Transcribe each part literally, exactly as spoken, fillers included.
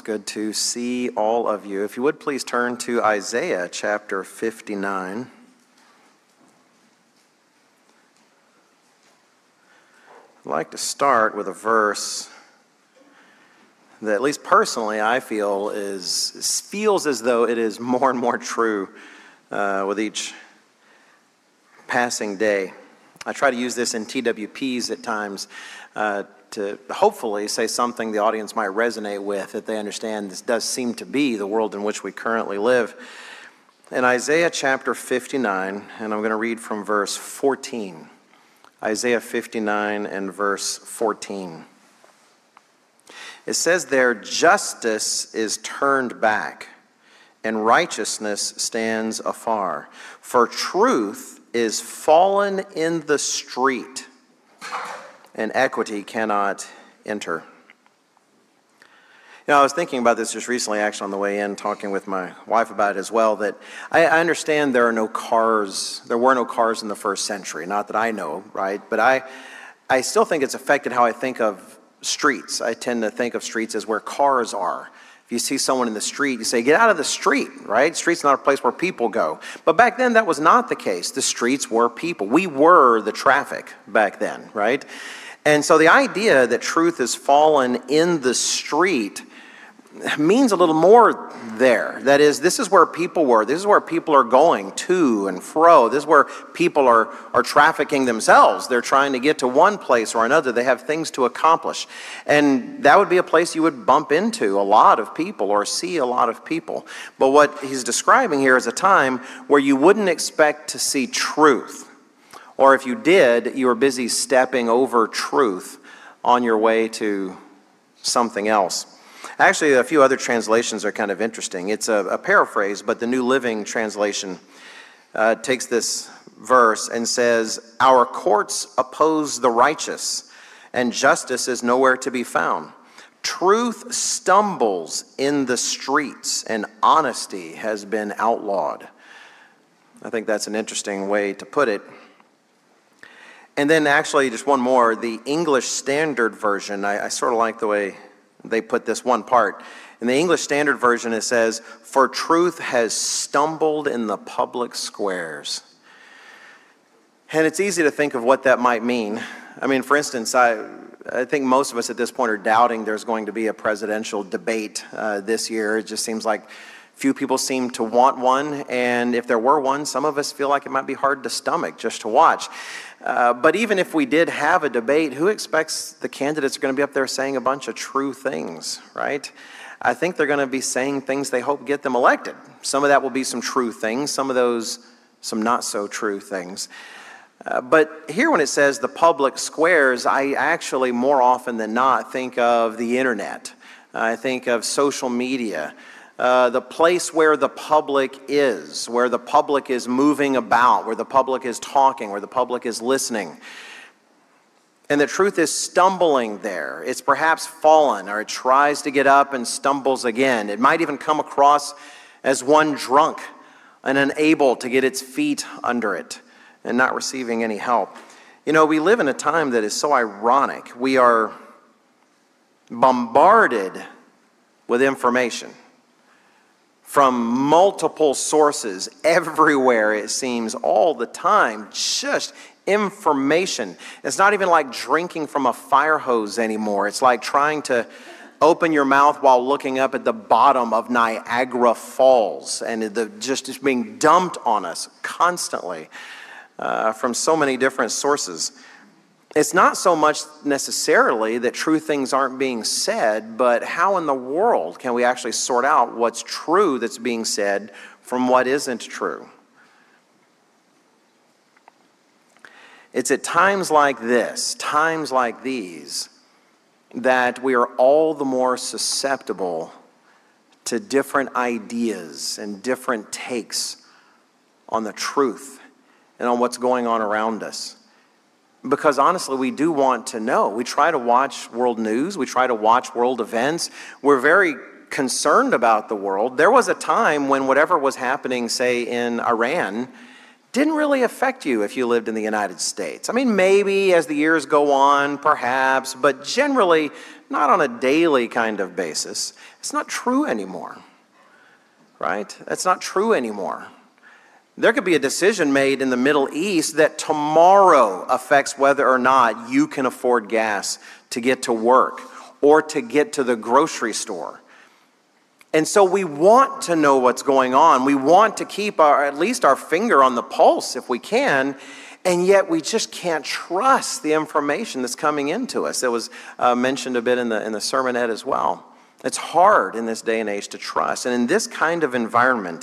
good to see all of you. If you would please turn to Isaiah chapter fifty-nine. I'd like to start with a verse that, at least personally, I feel is feels as though it is more and more true uh, with each passing day. I try to use this in T W Ps at times uh, to hopefully say something the audience might resonate with, that they understand this does seem to be the world in which we currently live. In Isaiah chapter fifty-nine, and I'm going to read from verse fourteen. Isaiah fifty-nine and verse fourteen. It says there, "Justice is turned back, and righteousness stands afar. For truth is fallen in the street, and equity cannot enter." You know, I was thinking about this just recently, actually, on the way in, talking with my wife about it as well, that I, I understand there are no cars, there were no cars in the first century, not that I know, right? But I, I still think it's affected how I think of streets. I tend to think of streets as where cars are. If you see someone in the street, you say, "Get out of the street," right? Street's not a place where people go. But back then, that was not the case. The streets were people. We were the traffic back then, right? And so the idea that truth has fallen in the street means a little more there. That is, this is where people were. This is where people are going to and fro. This is where people are, are trafficking themselves. They're trying to get to one place or another. They have things to accomplish. And that would be a place you would bump into a lot of people or see a lot of people. But what he's describing here is a time where you wouldn't expect to see truth. Or if you did, you were busy stepping over truth on your way to something else. Actually, a few other translations are kind of interesting. It's a, a paraphrase, but the New Living Translation uh, takes this verse and says, "Our courts oppose the righteous, and justice is nowhere to be found. Truth stumbles in the streets, and honesty has been outlawed." I think that's an interesting way to put it. And then actually, just one more, the English Standard Version, I, I sort of like the way they put this one part. In the English Standard Version, it says, "For truth has stumbled in the public squares." And it's easy to think of what that might mean. I mean, for instance, I, I think most of us at this point are doubting there's going to be a presidential debate uh, this year. It just seems like few people seem to want one, and if there were one, some of us feel like it might be hard to stomach just to watch. Uh, but even if we did have a debate, who expects the candidates are going to be up there saying a bunch of true things, right? I think they're going to be saying things they hope get them elected. Some of that will be some true things, some of those some not so true things. Uh, but here when it says the public squares, I actually more often than not think of the internet. I think of social media. Uh, the place where the public is, where the public is moving about, where the public is talking, where the public is listening. And the truth is stumbling there. It's perhaps fallen, or it tries to get up and stumbles again. It might even come across as one drunk and unable to get its feet under it and not receiving any help. You know, we live in a time that is so ironic. We are bombarded with information from multiple sources everywhere, it seems, all the time. Just information. It's not even like drinking from a fire hose anymore. It's like trying to open your mouth while looking up at the bottom of Niagara Falls, and the just, just being dumped on us constantly uh, from so many different sources. It's not so much necessarily that true things aren't being said, but how in the world can we actually sort out what's true that's being said from what isn't true? It's at times like this, times like these, that we are all the more susceptible to different ideas and different takes on the truth and on what's going on around us. Because honestly, we do want to know. We try to watch world news. We try to watch world events. We're very concerned about the world. There was a time when whatever was happening, say, in Iran, didn't really affect you if you lived in the United States. I mean, maybe as the years go on, perhaps, but generally not on a daily kind of basis. It's not true anymore, right? That's not true anymore. There could be a decision made in the Middle East that tomorrow affects whether or not you can afford gas to get to work or to get to the grocery store. And so we want to know what's going on. We want to keep our, at least our finger on the pulse if we can, and yet we just can't trust the information that's coming into us. It was uh, mentioned a bit in the, in the sermonette as well. It's hard in this day and age to trust. And in this kind of environment,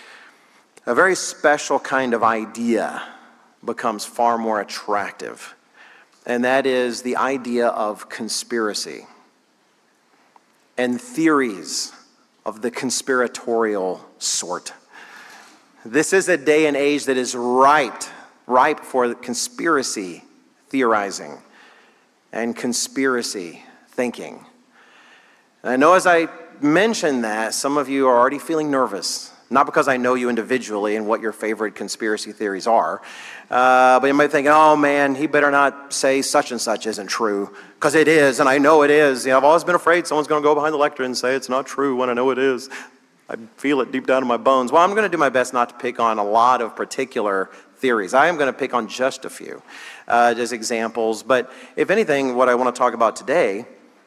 a very special kind of idea becomes far more attractive, and that is the idea of conspiracy and theories of the conspiratorial sort. This is a day and age that is ripe, ripe for conspiracy theorizing and conspiracy thinking. And I know as I mention that, some of you are already feeling nervous. Not because I know you individually and what your favorite conspiracy theories are, uh, but you might think, oh man, he better not say such and such isn't true, because it is, and I know it is. You know, I've always been afraid someone's going to go behind the lectern and say it's not true when I know it is. I feel it deep down in my bones. Well, I'm going to do my best not to pick on a lot of particular theories. I am going to pick on just a few uh, as examples, but if anything, what I want to talk about today,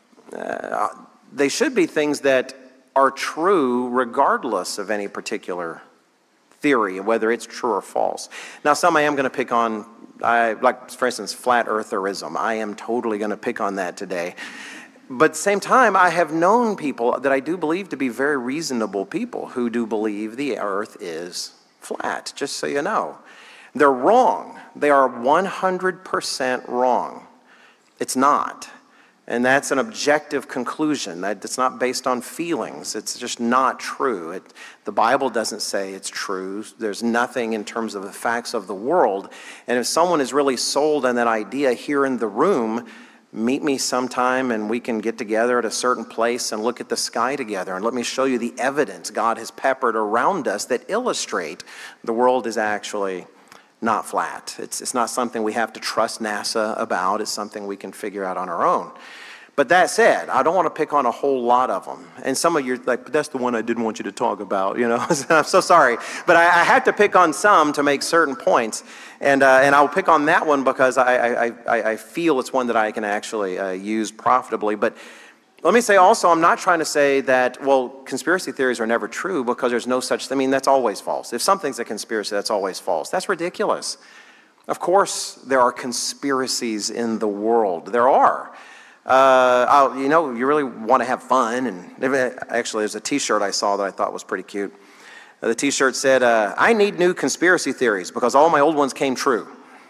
uh, they should be things that are true regardless of any particular theory, whether it's true or false. Now, some I am going to pick on, I, like, for instance, flat eartherism. I am totally going to pick on that today. But at the same time, I have known people that I do believe to be very reasonable people who do believe the earth is flat, just so you know. They're wrong. They are one hundred percent wrong. It's not. And that's an objective conclusion. That it's not based on feelings. It's just not true. It, the Bible doesn't say it's true. There's nothing in terms of the facts of the world. And if someone is really sold on that idea here in the room, meet me sometime and we can get together at a certain place and look at the sky together. And let me show you the evidence God has peppered around us that illustrate the world is actually not flat. It's, it's not something we have to trust NASA about. It's something we can figure out on our own. But that said, I don't want to pick on a whole lot of them. And some of you are like, but that's the one I didn't want you to talk about, you know. I'm so sorry. But I, I had to pick on some to make certain points. And uh, and I'll pick on that one because I, I, I, I feel it's one that I can actually uh, use profitably. But let me say also, I'm not trying to say that, well, conspiracy theories are never true because there's no such thing. I mean, that's always false. If something's a conspiracy, that's always false. That's ridiculous. Of course, there are conspiracies in the world. There are. Uh, I'll, you know, you really want to have fun. And actually, there's a T-shirt I saw that I thought was pretty cute. Uh, the T-shirt said, uh, I need new conspiracy theories because all my old ones came true.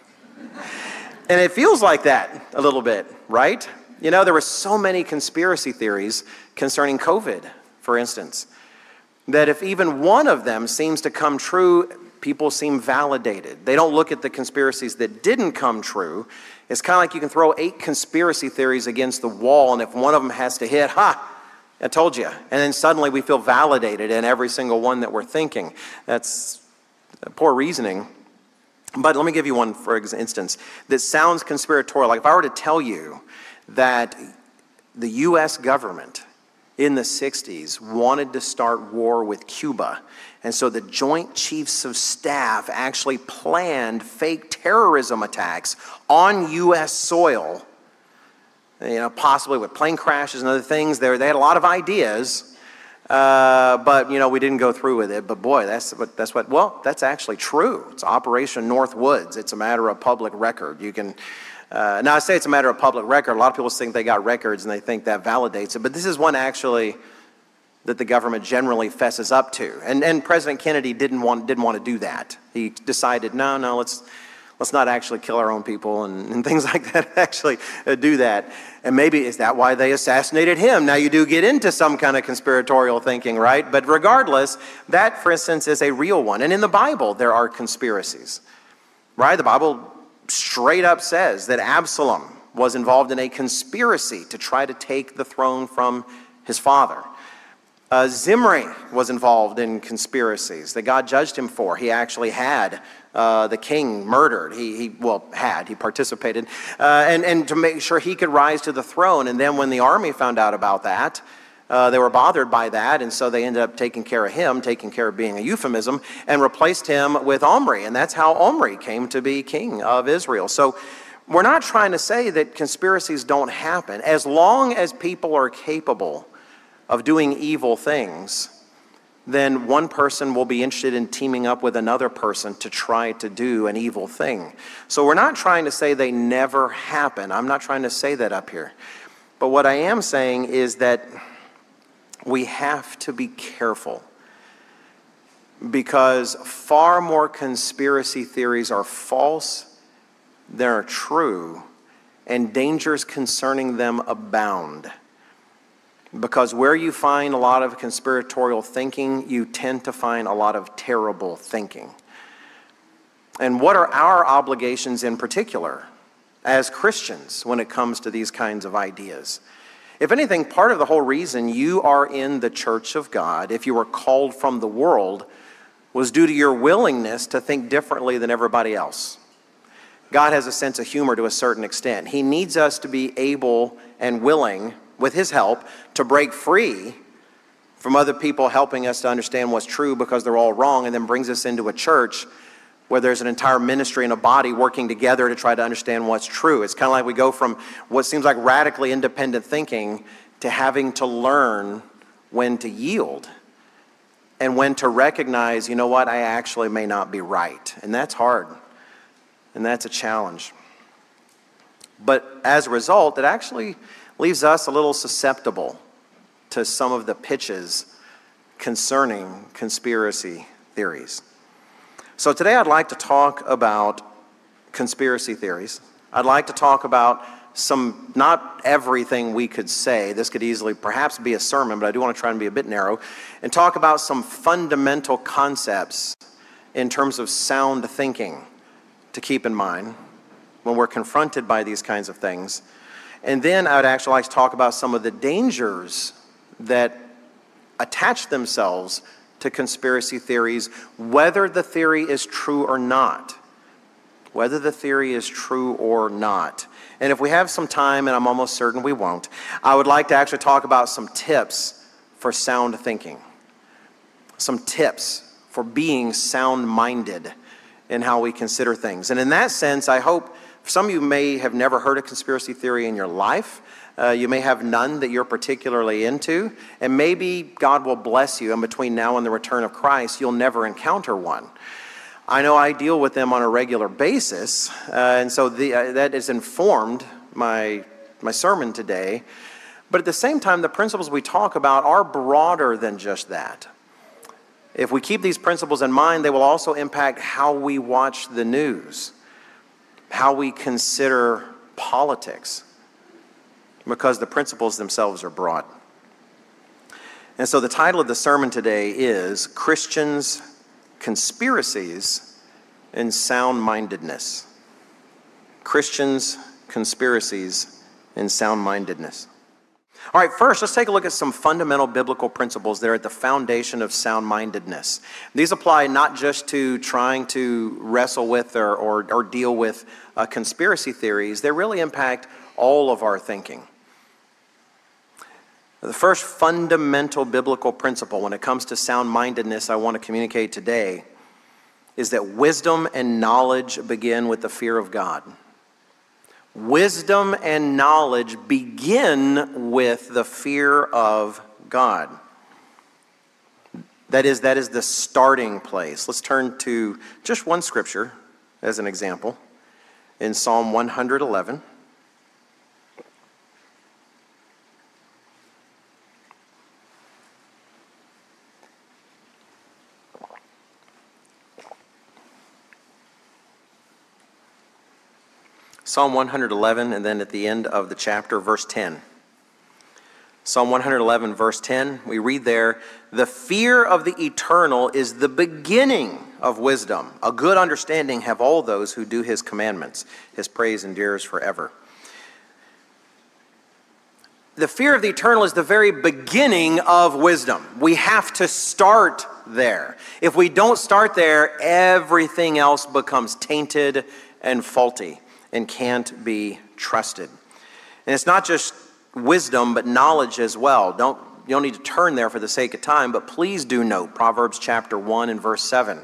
And it feels like that a little bit, right? You know, there were so many conspiracy theories concerning COVID, for instance, that if even one of them seems to come true, people seem validated. They don't look at the conspiracies that didn't come true. It's kind of like you can throw eight conspiracy theories against the wall, and if one of them has to hit, ha, I told you. And then suddenly we feel validated in every single one that we're thinking. That's poor reasoning. But let me give you one, for instance, that sounds conspiratorial. Like if I were to tell you that the U S government in the sixties wanted to start war with Cuba. And so the Joint Chiefs of Staff actually planned fake terrorism attacks on U S soil, you know, possibly with plane crashes and other things. They, they had a lot of ideas, uh, but, you know, we didn't go through with it. But boy, that's what, that's what, well, that's actually true. It's Operation Northwoods. It's a matter of public record. You can... Uh, now, I say it's a matter of public record. A lot of people think they got records and they think that validates it. But this is one actually that the government generally fesses up to. And and President Kennedy didn't want didn't want to do that. He decided, no, no, let's let's not actually kill our own people and, and things like that, actually uh, do that. And maybe is that why they assassinated him? Now, you do get into some kind of conspiratorial thinking, right? But regardless, that, for instance, is a real one. And in the Bible, there are conspiracies, right? The Bible straight up says that Absalom was involved in a conspiracy to try to take the throne from his father. Uh, Zimri was involved in conspiracies that God judged him for. He actually had uh, the king murdered. He, he well, had, he participated, uh, and, and to make sure he could rise to the throne. And then when the army found out about that, uh, they were bothered by that, and so they ended up taking care of him, taking care of being a euphemism, and replaced him with Omri. And that's how Omri came to be king of Israel. So we're not trying to say that conspiracies don't happen. As long as people are capable of doing evil things, then one person will be interested in teaming up with another person to try to do an evil thing. So we're not trying to say they never happen. I'm not trying to say that up here. But what I am saying is that we have to be careful, because far more conspiracy theories are false than are true, and dangers concerning them abound. Because where you find a lot of conspiratorial thinking, you tend to find a lot of terrible thinking. And what are our obligations in particular as Christians when it comes to these kinds of ideas? If anything, part of the whole reason you are in the church of God, if you were called from the world, was due to your willingness to think differently than everybody else. God has a sense of humor to a certain extent. He needs us to be able and willing, with his help, to break free from other people helping us to understand what's true because they're all wrong, and then brings us into a church where there's an entire ministry and a body working together to try to understand what's true. It's kind of like we go from what seems like radically independent thinking to having to learn when to yield and when to recognize, you know what, I actually may not be right. And that's hard. And that's a challenge. But as a result, it actually leaves us a little susceptible to some of the pitches concerning conspiracy theories. So today I'd like to talk about conspiracy theories. I'd like to talk about some, not everything we could say. This could easily perhaps be a sermon, but I do want to try and be a bit narrow, and talk about some fundamental concepts in terms of sound thinking to keep in mind when we're confronted by these kinds of things. And then I would actually like to talk about some of the dangers that attach themselves to conspiracy theories, whether the theory is true or not. Whether the theory is true or not. And if we have some time, and I'm almost certain we won't, I would like to actually talk about some tips for sound thinking. Some tips for being sound-minded in how we consider things. And in that sense, I hope some of you may have never heard a conspiracy theory in your life. Uh, you may have none that you're particularly into. And maybe God will bless you, and between now and the return of Christ, you'll never encounter one. I know I deal with them on a regular basis, uh, and so the, uh, that has informed my, my sermon today. But at the same time, the principles we talk about are broader than just that. If we keep these principles in mind, they will also impact how we watch the news, how we consider politics, because the principles themselves are broad. And so the title of the sermon today is Christians, Conspiracies, and Sound-Mindedness. Christians, Conspiracies, and Sound-Mindedness. All right, first, let's take a look at some fundamental biblical principles that are at the foundation of sound-mindedness. These apply not just to trying to wrestle with or, or, or deal with uh, conspiracy theories. They really impact all of our thinking. The first fundamental biblical principle when it comes to sound-mindedness I want to communicate today is that wisdom and knowledge begin with the fear of God. Wisdom and knowledge begin with the fear of God. That is, that is the starting place. Let's turn to just one scripture as an example in Psalm one eleven. Psalm one eleven, and then at the end of the chapter, verse ten. Psalm one eleven, verse ten, we read there, "The fear of the eternal is the beginning of wisdom. A good understanding have all those who do his commandments. His praise endures forever." the fear of the eternal is the very beginning of wisdom. We have to start there. If we don't start there, everything else becomes tainted and faulty and can't be trusted. And it's not just wisdom, but knowledge as well. Don't, you don't need to turn there for the sake of time, but please do note Proverbs chapter one and verse seven.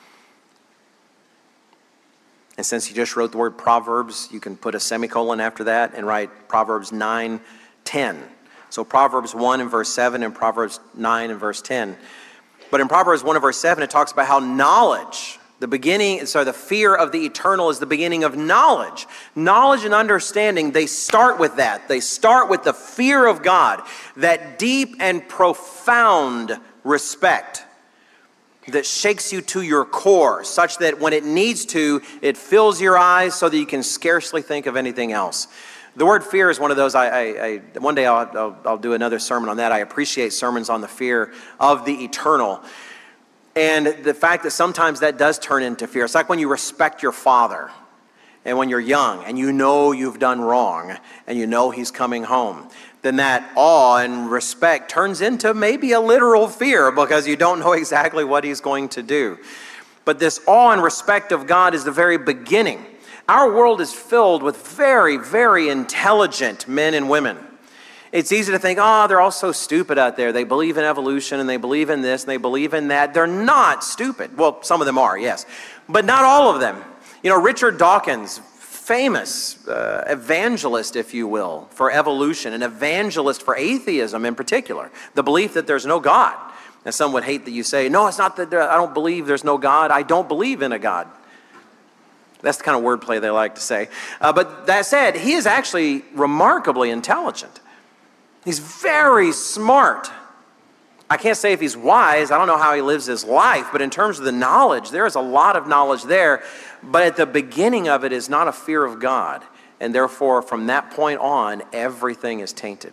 And since you just wrote the word Proverbs, you can put a semicolon after that and write Proverbs nine, ten. So Proverbs one and verse seven and Proverbs nine and verse ten. But in Proverbs one and verse seven, it talks about how knowledge, the beginning, sorry, the fear of the eternal is the beginning of knowledge. Knowledge and understanding, they start with that. They start with the fear of God, that deep and profound respect that shakes you to your core, such that when it needs to, it fills your eyes so that you can scarcely think of anything else. The word fear is one of those, I, I, I one day I'll, I'll, I'll do another sermon on that. I appreciate sermons on the fear of the eternal. And the fact that sometimes that does turn into fear. It's like when you respect your father and when you're young and you know you've done wrong and you know he's coming home. Then that awe and respect turns into maybe a literal fear because you don't know exactly what he's going to do. But this awe and respect of God is the very beginning. Our world is filled with very, very intelligent men and women. It's easy to think, oh, they're all so stupid out there. They believe in evolution and they believe in this and they believe in that. They're not stupid. Well, some of them are, yes. But not all of them. You know, Richard Dawkins, famous uh, evangelist, if you will, for evolution, an evangelist for atheism in particular, the belief that there's no God. And some would hate that you say, no, it's not that there, I don't believe there's no God. I don't believe in a God. That's the kind of wordplay they like to say. Uh, but that said, he is actually remarkably intelligent. He's very smart. I can't say if he's wise. I don't know how he lives his life. But in terms of the knowledge, there is a lot of knowledge there. But at the beginning of it is not a fear of God. And therefore, from that point on, everything is tainted.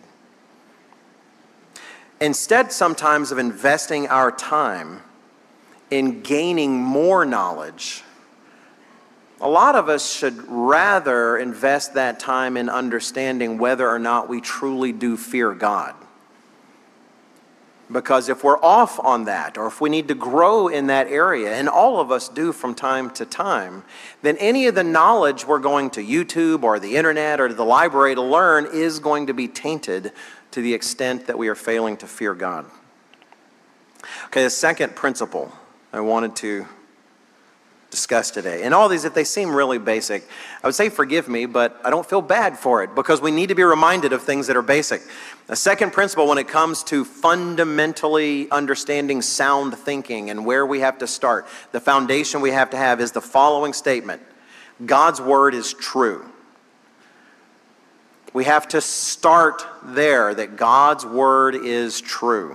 Instead, sometimes of investing our time in gaining more knowledge, a lot of us should rather invest that time in understanding whether or not we truly do fear God. Because if we're off on that, or if we need to grow in that area, and all of us do from time to time, then any of the knowledge we're going to YouTube or the internet or to the library to learn is going to be tainted to the extent that we are failing to fear God. Okay, the second principle I wanted to discuss today. And all these, if they seem really basic, I would say forgive me, but I don't feel bad for it because we need to be reminded of things that are basic. The second principle when it comes to fundamentally understanding sound thinking and where we have to start, the foundation we have to have is the following statement: God's word is true. We have to start there, that God's word is true.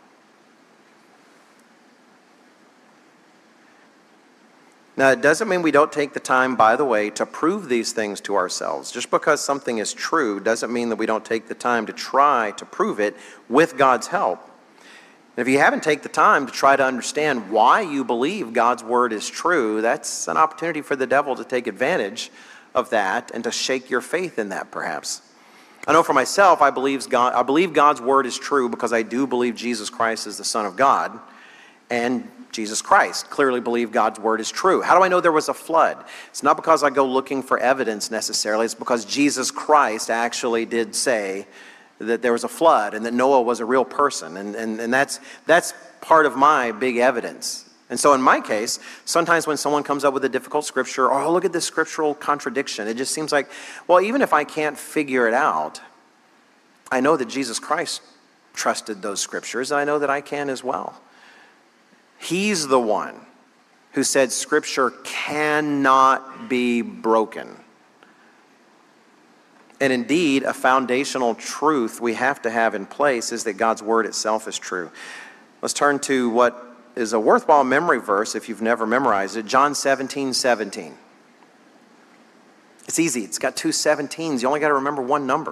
Now, it doesn't mean we don't take the time, by the way, to prove these things to ourselves. Just because something is true doesn't mean that we don't take the time to try to prove it with God's help. And if you haven't taken the time to try to understand why you believe God's word is true, that's an opportunity for the devil to take advantage of that and to shake your faith in that, perhaps. I know for myself, I believe God, I believe God's word is true because I do believe Jesus Christ is the Son of God, and Jesus Christ clearly believed God's word is true. How do I know there was a flood? It's not because I go looking for evidence necessarily. It's because Jesus Christ actually did say that there was a flood and that Noah was a real person. And, and, and that's, that's part of my big evidence. And so in my case, sometimes when someone comes up with a difficult scripture, oh, look at this scriptural contradiction, it just seems like, well, even if I can't figure it out, I know that Jesus Christ trusted those scriptures, and I know that I can as well. He's the one who said Scripture cannot be broken. And indeed, a foundational truth we have to have in place is that God's word itself is true. Let's turn to what is a worthwhile memory verse if you've never memorized it, John seventeen seventeen. It's easy. It's got two seventeens. You only got to remember one number.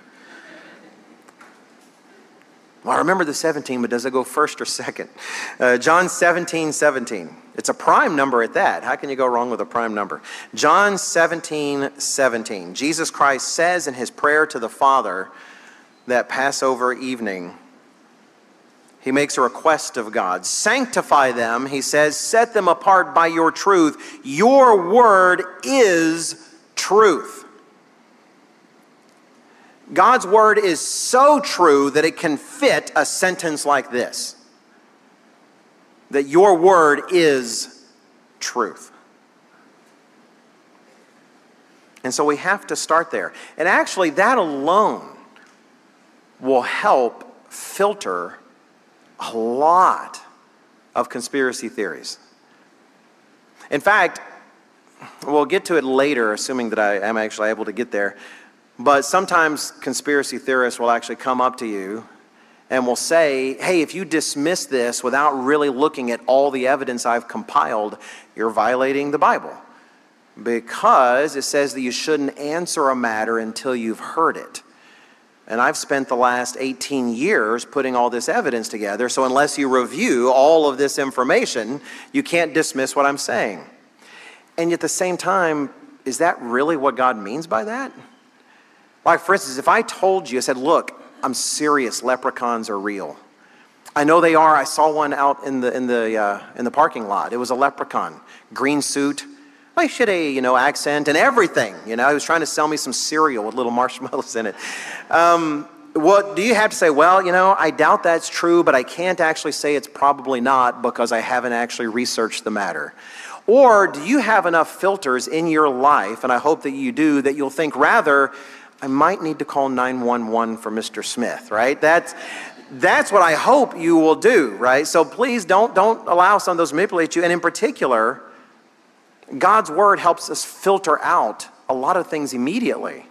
Well, I remember the seventeen, but does it go first or second? Uh, John seventeen seventeen. It's a prime number at that. How can you go wrong with a prime number? John seventeen seventeen. Jesus Christ says in his prayer to the Father, that Passover evening, he makes a request of God. Sanctify them, he says, set them apart by your truth. Your word is truth. God's word is so true that it can fit a sentence like this. That your word is truth. And so we have to start there. And actually, that alone will help filter a lot of conspiracy theories. In fact, we'll get to it later, assuming that I am actually able to get there. But sometimes conspiracy theorists will actually come up to you and will say, hey, if you dismiss this without really looking at all the evidence I've compiled, you're violating the Bible. Because it says that you shouldn't answer a matter until you've heard it. And I've spent the last eighteen years putting all this evidence together, so unless you review all of this information, you can't dismiss what I'm saying. And at the same time, is that really what God means by that? Like, for instance, if I told you, I said, look, I'm serious, leprechauns are real. I know they are. I saw one out in the in the uh, in the parking lot. It was a leprechaun, green suit, I should a you know accent and everything. You know, he was trying to sell me some cereal with little marshmallows in it. Um, what do you have to say? Well, you know, I doubt that's true, but I can't actually say it's probably not because I haven't actually researched the matter. Or do you have enough filters in your life, and I hope that you do, that you'll think rather, I might need to call nine one one for Mister Smith, right? That's that's what I hope you will do, right? So please don't don't allow some of those to manipulate you. And in particular, God's word helps us filter out a lot of things immediately,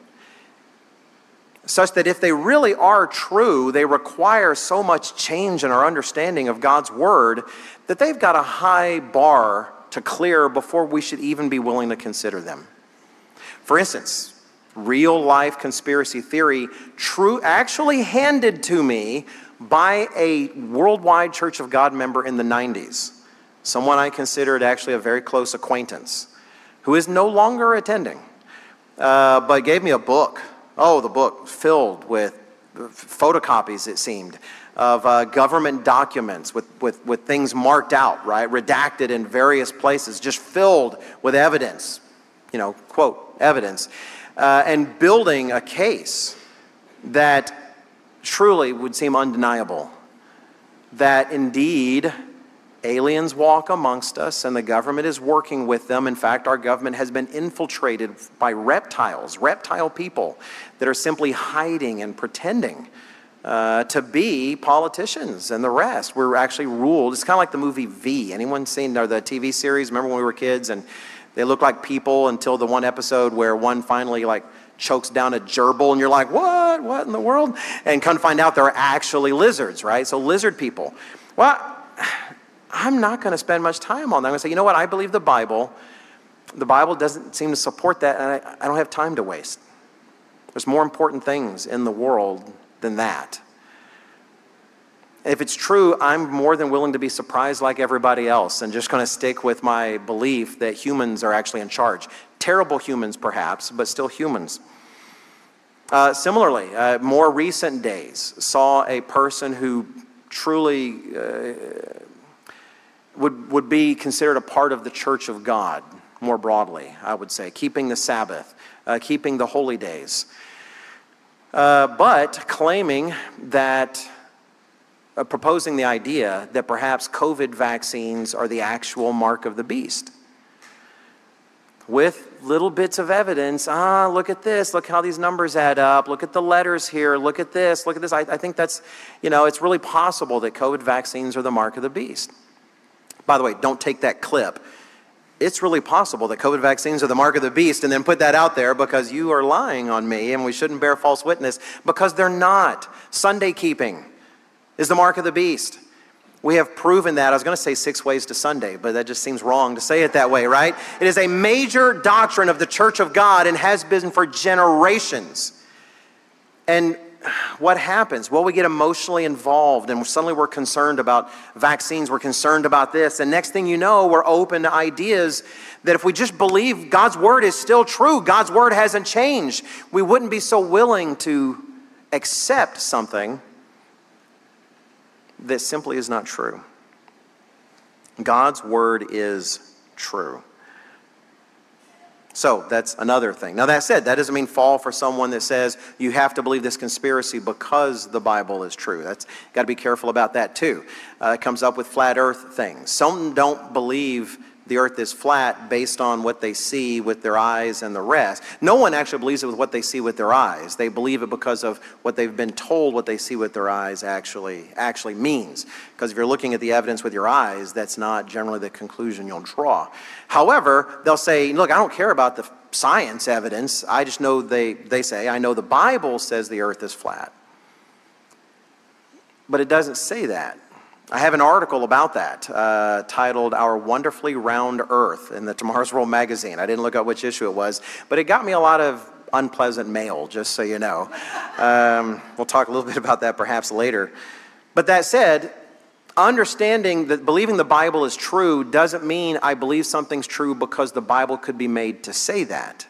such that if they really are true, they require so much change in our understanding of God's word that they've got a high bar to clear before we should even be willing to consider them. For instance, real life conspiracy theory, true, actually handed to me by a worldwide Church of God member in the nineties. Someone I considered actually a very close acquaintance, who is no longer attending, uh, but gave me a book. Oh, the book filled with photocopies, it seemed, of uh, government documents with, with, with things marked out, right, redacted in various places, just filled with evidence, you know, quote, evidence, uh, and building a case that truly would seem undeniable, that indeed aliens walk amongst us and the government is working with them. In fact, our government has been infiltrated by reptiles, reptile people that are simply hiding and pretending uh, to be politicians and the rest. We're actually ruled. It's kind of like the movie V. Anyone seen or the T V series? Remember when we were kids and they look like people until the one episode where one finally like chokes down a gerbil and you're like, what? What in the world? And come to find out they're actually lizards, right? So lizard people. Well, I'm not going to spend much time on that. I'm going to say, you know what? I believe the Bible. The Bible doesn't seem to support that, and I, I don't have time to waste. There's more important things in the world than that. If it's true, I'm more than willing to be surprised like everybody else and just going to stick with my belief that humans are actually in charge. Terrible humans, perhaps, but still humans. Uh, similarly, uh, more recent days saw a person who truly uh, would, would be considered a part of the Church of God, more broadly, I would say, keeping the Sabbath, uh, keeping the holy days, uh, but claiming that, uh, proposing the idea that perhaps COVID vaccines are the actual mark of the beast. With little bits of evidence, ah, look at this, look how these numbers add up, look at the letters here, look at this, look at this. I, I think that's, you know, it's really possible that COVID vaccines are the mark of the beast. By the way, don't take that clip. It's really possible that COVID vaccines are the mark of the beast and then put that out there because you are lying on me and we shouldn't bear false witness, because they're not. Sunday keeping is the mark of the beast. We have proven that. I was going to say six ways to Sunday, but that just seems wrong to say it that way, right? It is a major doctrine of the Church of God and has been for generations. And what happens? Well, we get emotionally involved and suddenly we're concerned about vaccines. We're concerned about this. And next thing you know, we're open to ideas that if we just believe God's word is still true, God's word hasn't changed, we wouldn't be so willing to accept something that simply is not true. God's word is true. So that's another thing. Now that said, that doesn't mean fall for someone that says you have to believe this conspiracy because the Bible is true. That's got to be careful about that too. Uh, it comes up with flat earth things. Some don't believe the earth is flat based on what they see with their eyes and the rest. No one actually believes it with what they see with their eyes. They believe it because of what they've been told what they see with their eyes actually actually means. Because if you're looking at the evidence with your eyes, that's not generally the conclusion you'll draw. However, they'll say, look, I don't care about the science evidence. I just know they, they say, I know the Bible says the earth is flat. But it doesn't say that. I have an article about that uh, titled Our Wonderfully Round Earth in the Tomorrow's World magazine. I didn't look up which issue it was, but it got me a lot of unpleasant mail, just so you know. Um, we'll talk a little bit about that perhaps later. But that said, understanding that believing the Bible is true doesn't mean I believe something's true because the Bible could be made to say that.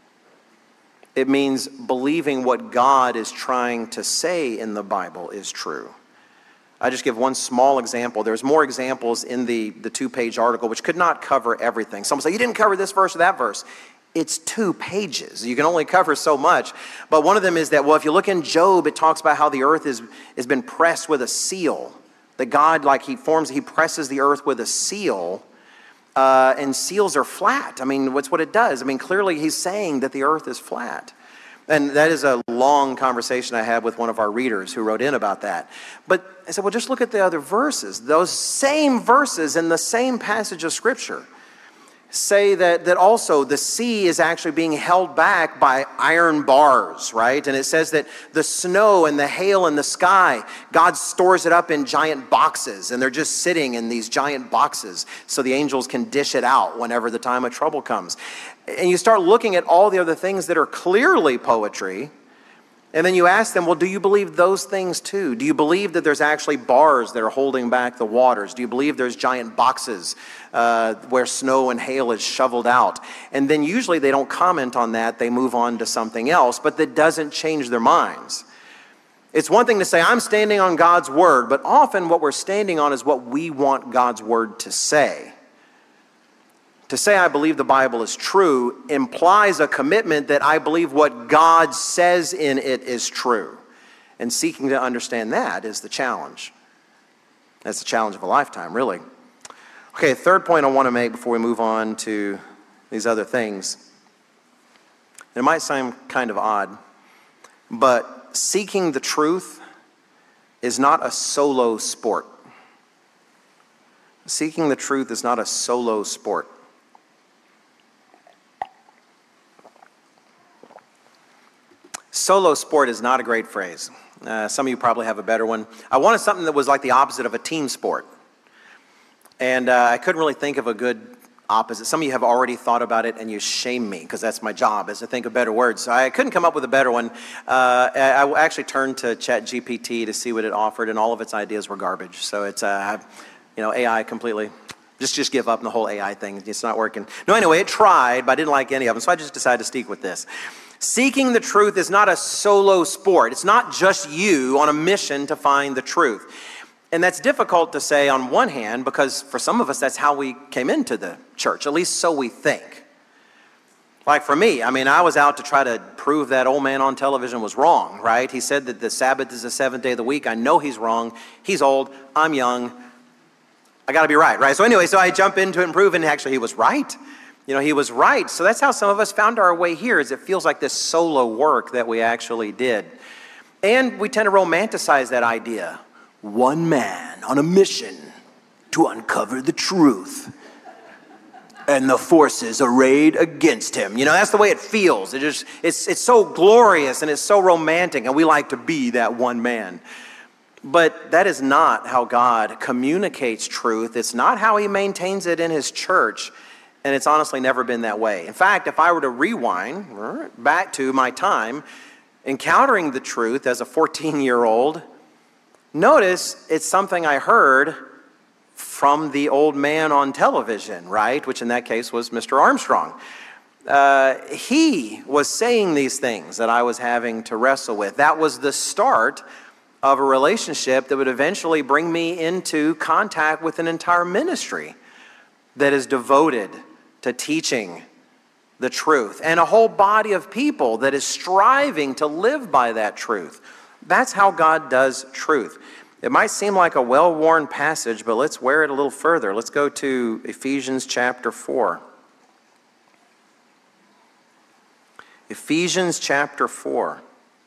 It means believing what God is trying to say in the Bible is true. I just give one small example. There's more examples in the, the two-page article, which could not cover everything. Someone say, you didn't cover this verse or that verse. It's two pages. You can only cover so much. But one of them is that, well, if you look in Job, it talks about how the earth is, has been pressed with a seal. That God, like he forms, he presses the earth with a seal. Uh, and seals are flat. I mean, what's what it does? I mean, clearly he's saying that the earth is flat. And that is a long conversation I had with one of our readers who wrote in about that. But I said, well, just look at the other verses. Those same verses in the same passage of Scripture say that, that also the sea is actually being held back by iron bars, right? And it says that the snow and the hail in the sky, God stores it up in giant boxes, and they're just sitting in these giant boxes so the angels can dish it out whenever the time of trouble comes. And you start looking at all the other things that are clearly poetry, and then you ask them, well, do you believe those things too? Do you believe that there's actually bars that are holding back the waters? Do you believe there's giant boxes uh, where snow and hail is shoveled out? And then usually they don't comment on that. They move on to something else, but that doesn't change their minds. It's one thing to say, I'm standing on God's word, but often what we're standing on is what we want God's word to say. To say I believe the Bible is true implies a commitment that I believe what God says in it is true. And seeking to understand that is the challenge. That's the challenge of a lifetime, really. Okay, third point I want to make before we move on to these other things. It might sound kind of odd, but seeking the truth is not a solo sport. Seeking the truth is not a solo sport. Solo sport is not a great phrase. Uh, some of you probably have a better one. I wanted something that was like the opposite of a team sport. And uh, I couldn't really think of a good opposite. Some of you have already thought about it, and you shame me, because that's my job, is to think of better words. So I couldn't come up with a better one. Uh, I, I actually turned to ChatGPT to see what it offered, and all of its ideas were garbage. So it's, uh, you know, A I completely. Just, just give up on the whole A I thing. It's not working. No, anyway, it tried, but I didn't like any of them, so I just decided to stick with this. Seeking the truth is not a solo sport. It's not just you on a mission to find the truth. And that's difficult to say on one hand, because for some of us, that's how we came into the church, at least so we think. Like for me, I mean, I was out to try to prove that old man on television was wrong, right? He said that the Sabbath is the seventh day of the week. I know he's wrong. He's old. I'm young. I got to be right, right? So anyway, so I jump into it and prove, and actually he was right. You know, he was right. So that's how some of us found our way here, is it feels like this solo work that we actually did. And we tend to romanticize that idea. One man on a mission to uncover the truth. And the forces arrayed against him. You know, that's the way it feels. It just, it's, it's so glorious and it's so romantic, and we like to be that one man. But that is not how God communicates truth. It's not how he maintains it in his church. And it's honestly never been that way. In fact, if I were to rewind back to my time encountering the truth as a fourteen-year-old, notice it's something I heard from the old man on television, right? Which in that case was Mister Armstrong. uh, he was saying these things that I was having to wrestle with. That was the start of a relationship that would eventually bring me into contact with an entire ministry that is devoted to teaching the truth, and a whole body of people that is striving to live by that truth. That's how God does truth. It might seem like a well-worn passage, but let's wear it a little further. Let's go to Ephesians chapter four. Ephesians chapter four.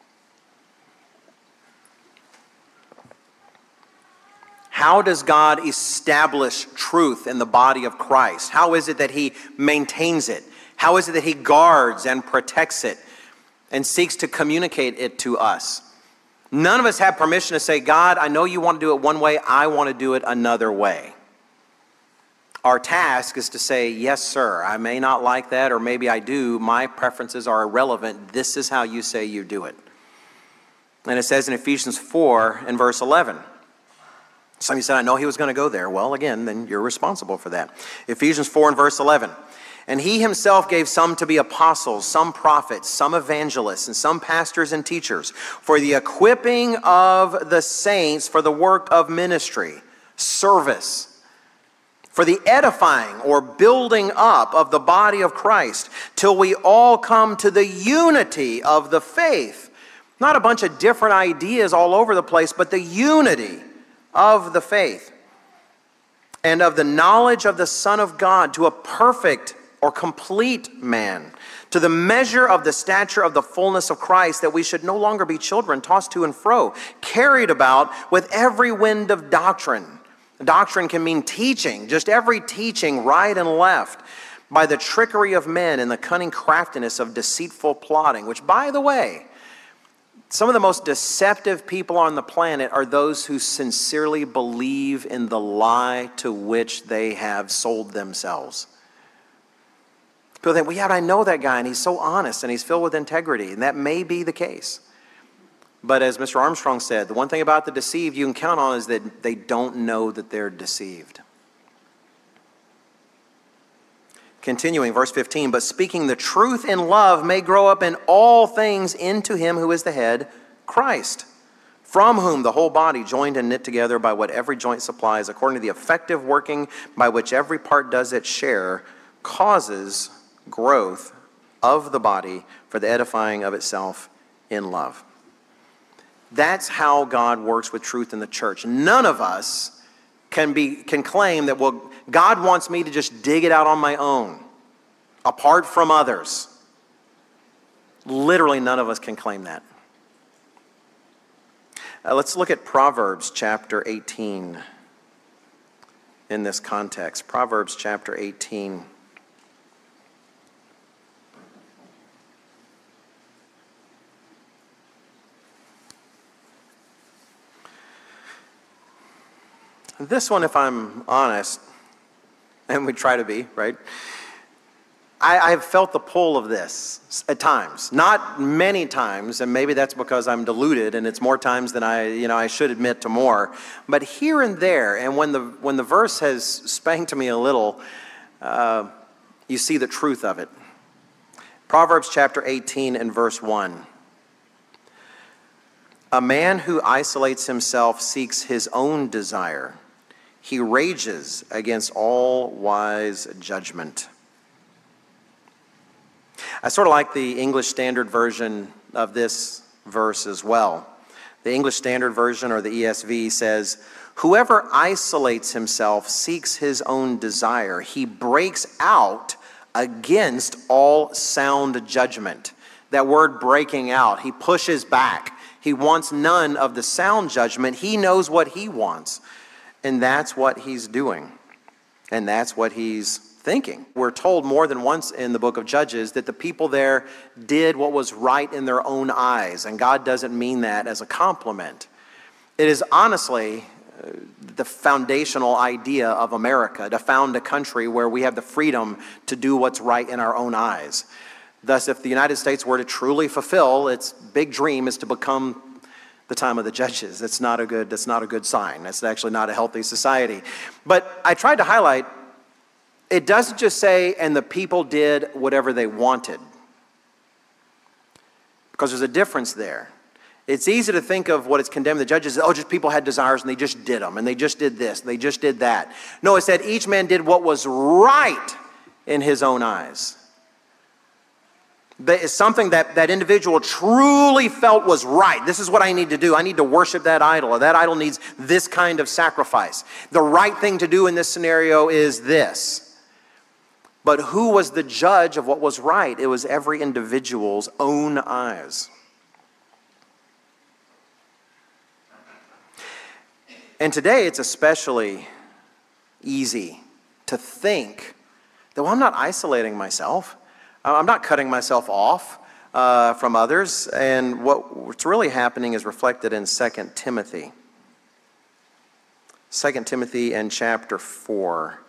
How does God establish truth in the body of Christ? How is it that He maintains it? How is it that He guards and protects it and seeks to communicate it to us? None of us have permission to say, God, I know you want to do it one way, I want to do it another way. Our task is to say, yes, sir, I may not like that, or maybe I do. My preferences are irrelevant. This is how you say you do it. And it says in Ephesians four and verse eleven. Some of you said, I know he was going to go there. Well, again, then you're responsible for that. Ephesians four and verse eleven. And he himself gave some to be apostles, some prophets, some evangelists, and some pastors and teachers for the equipping of the saints for the work of ministry, service, for the edifying or building up of the body of Christ, till we all come to the unity of the faith. Not a bunch of different ideas all over the place, but the unity of the faith and of the knowledge of the Son of God, to a perfect or complete man, to the measure of the stature of the fullness of Christ, that we should no longer be children tossed to and fro, carried about with every wind of doctrine. Doctrine can mean teaching, just every teaching, right and left, by the trickery of men and the cunning craftiness of deceitful plotting, which, by the way, some of the most deceptive people on the planet are those who sincerely believe in the lie to which they have sold themselves. People think, well, yeah, I know that guy, and he's so honest, and he's filled with integrity, and that may be the case. But as Mister Armstrong said, the one thing about the deceived you can count on is that they don't know that they're deceived. Continuing, verse fifteen, but speaking the truth in love may grow up in all things into him who is the head, Christ, from whom the whole body, joined and knit together by what every joint supplies, according to the effective working by which every part does its share, causes growth of the body for the edifying of itself in love. That's how God works with truth in the church. None of us can be can claim that, well, God wants me to just dig it out on my own, apart from others. Literally, none of us can claim that. Uh, let's look at Proverbs chapter eighteen in this context. Proverbs chapter eighteen. This one, if I'm honest, and we try to be, right? I, I've felt the pull of this at times. Not many times, and maybe that's because I'm deluded, and it's more times than I, you know, I should admit to more. But here and there, and when the when the verse has spanked me a little, uh, you see the truth of it. Proverbs chapter eighteen and verse one. A man who isolates himself seeks his own desire. He rages against all wise judgment. I sort of like the English Standard Version of this verse as well. The English Standard Version, or the E S V, says, whoever isolates himself seeks his own desire. He breaks out against all sound judgment. That word breaking out, he pushes back. He wants none of the sound judgment. He knows what he wants. And that's what he's doing. And that's what he's thinking. We're told more than once in the book of Judges that the people there did what was right in their own eyes. And God doesn't mean that as a compliment. It is honestly uh, the foundational idea of America, to found a country where we have the freedom to do what's right in our own eyes. Thus, if the United States were to truly fulfill its big dream is to become the time of the judges, that's not a good, that's not a good sign. That's actually not a healthy society. But I tried to highlight It doesn't just say, and the people did whatever they wanted. Because there's a difference there. It's easy to think of what it's condemned the judges, oh, just people had desires and they just did them, and they just did this, and they just did that. No, it said each man did what was right in his own eyes. That is something that that individual truly felt was right. This is what I need to do. I need to worship that idol, or that idol needs this kind of sacrifice. The right thing to do in this scenario is this. But who was the judge of what was right? It was every individual's own eyes. And today it's especially easy to think that, well, I'm not isolating myself. I'm not cutting myself off uh, from others. And what, what's really happening is reflected in Second Timothy. Second Timothy and chapter four.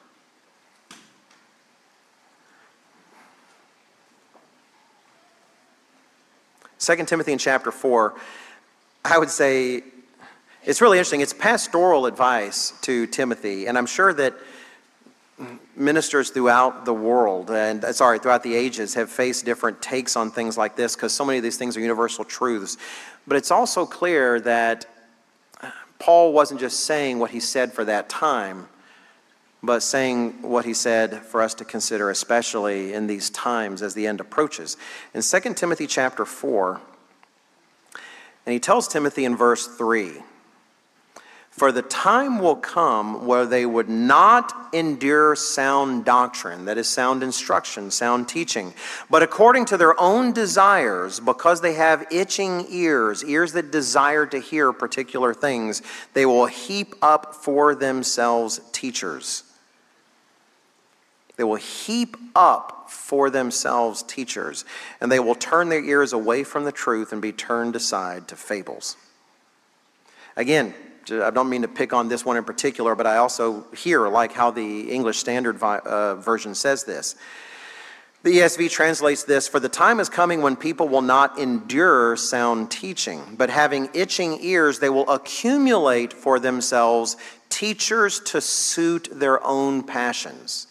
Second Timothy in chapter four, I would say it's really interesting. It's pastoral advice to Timothy. And I'm sure that ministers throughout the world, and sorry, throughout the ages, have faced different takes on things like this because so many of these things are universal truths. But it's also clear that Paul wasn't just saying what he said for that time, but saying what he said for us to consider, especially in these times as the end approaches. In Second Timothy chapter four, and he tells Timothy in verse three, for the time will come where they would not endure sound doctrine, that is sound instruction, sound teaching, but according to their own desires, because they have itching ears, ears that desire to hear particular things, they will heap up for themselves teachers. They will heap up for themselves teachers, and they will turn their ears away from the truth and be turned aside to fables. Again, I don't mean to pick on this one in particular, but I also hear like how the English Standard uh, Version says this. The E S V translates this, for the time is coming when people will not endure sound teaching, but having itching ears, they will accumulate for themselves teachers to suit their own passions.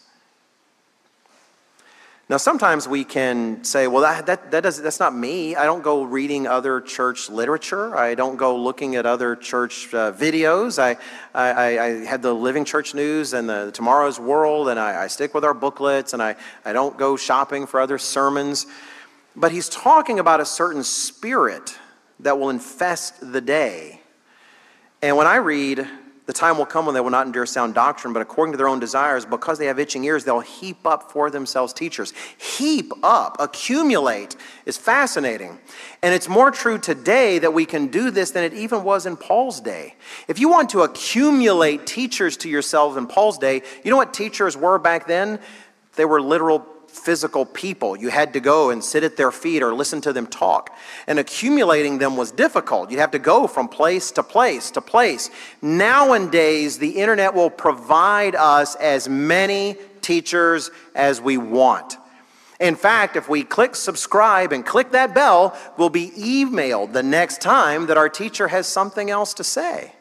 Now, sometimes we can say, well, that, that, that does, that's not me. I don't go reading other church literature. I don't go looking at other church uh, videos. I, I, I have the Living Church News and the Tomorrow's World, and I, I stick with our booklets, and I, I don't go shopping for other sermons. But he's talking about a certain spirit that will infest the day. And when I read, the time will come when they will not endure sound doctrine, but according to their own desires, because they have itching ears, they'll heap up for themselves teachers. Heap up, accumulate is fascinating. And it's more true today that we can do this than it even was in Paul's day. If you want to accumulate teachers to yourselves in Paul's day, you know what teachers were back then? They were literal physical people. You had to go and sit at their feet or listen to them talk. And accumulating them was difficult. You'd have to go from place to place to place. Nowadays, the internet will provide us as many teachers as we want. In fact, if we click subscribe and click that bell, we'll be emailed the next time that our teacher has something else to say.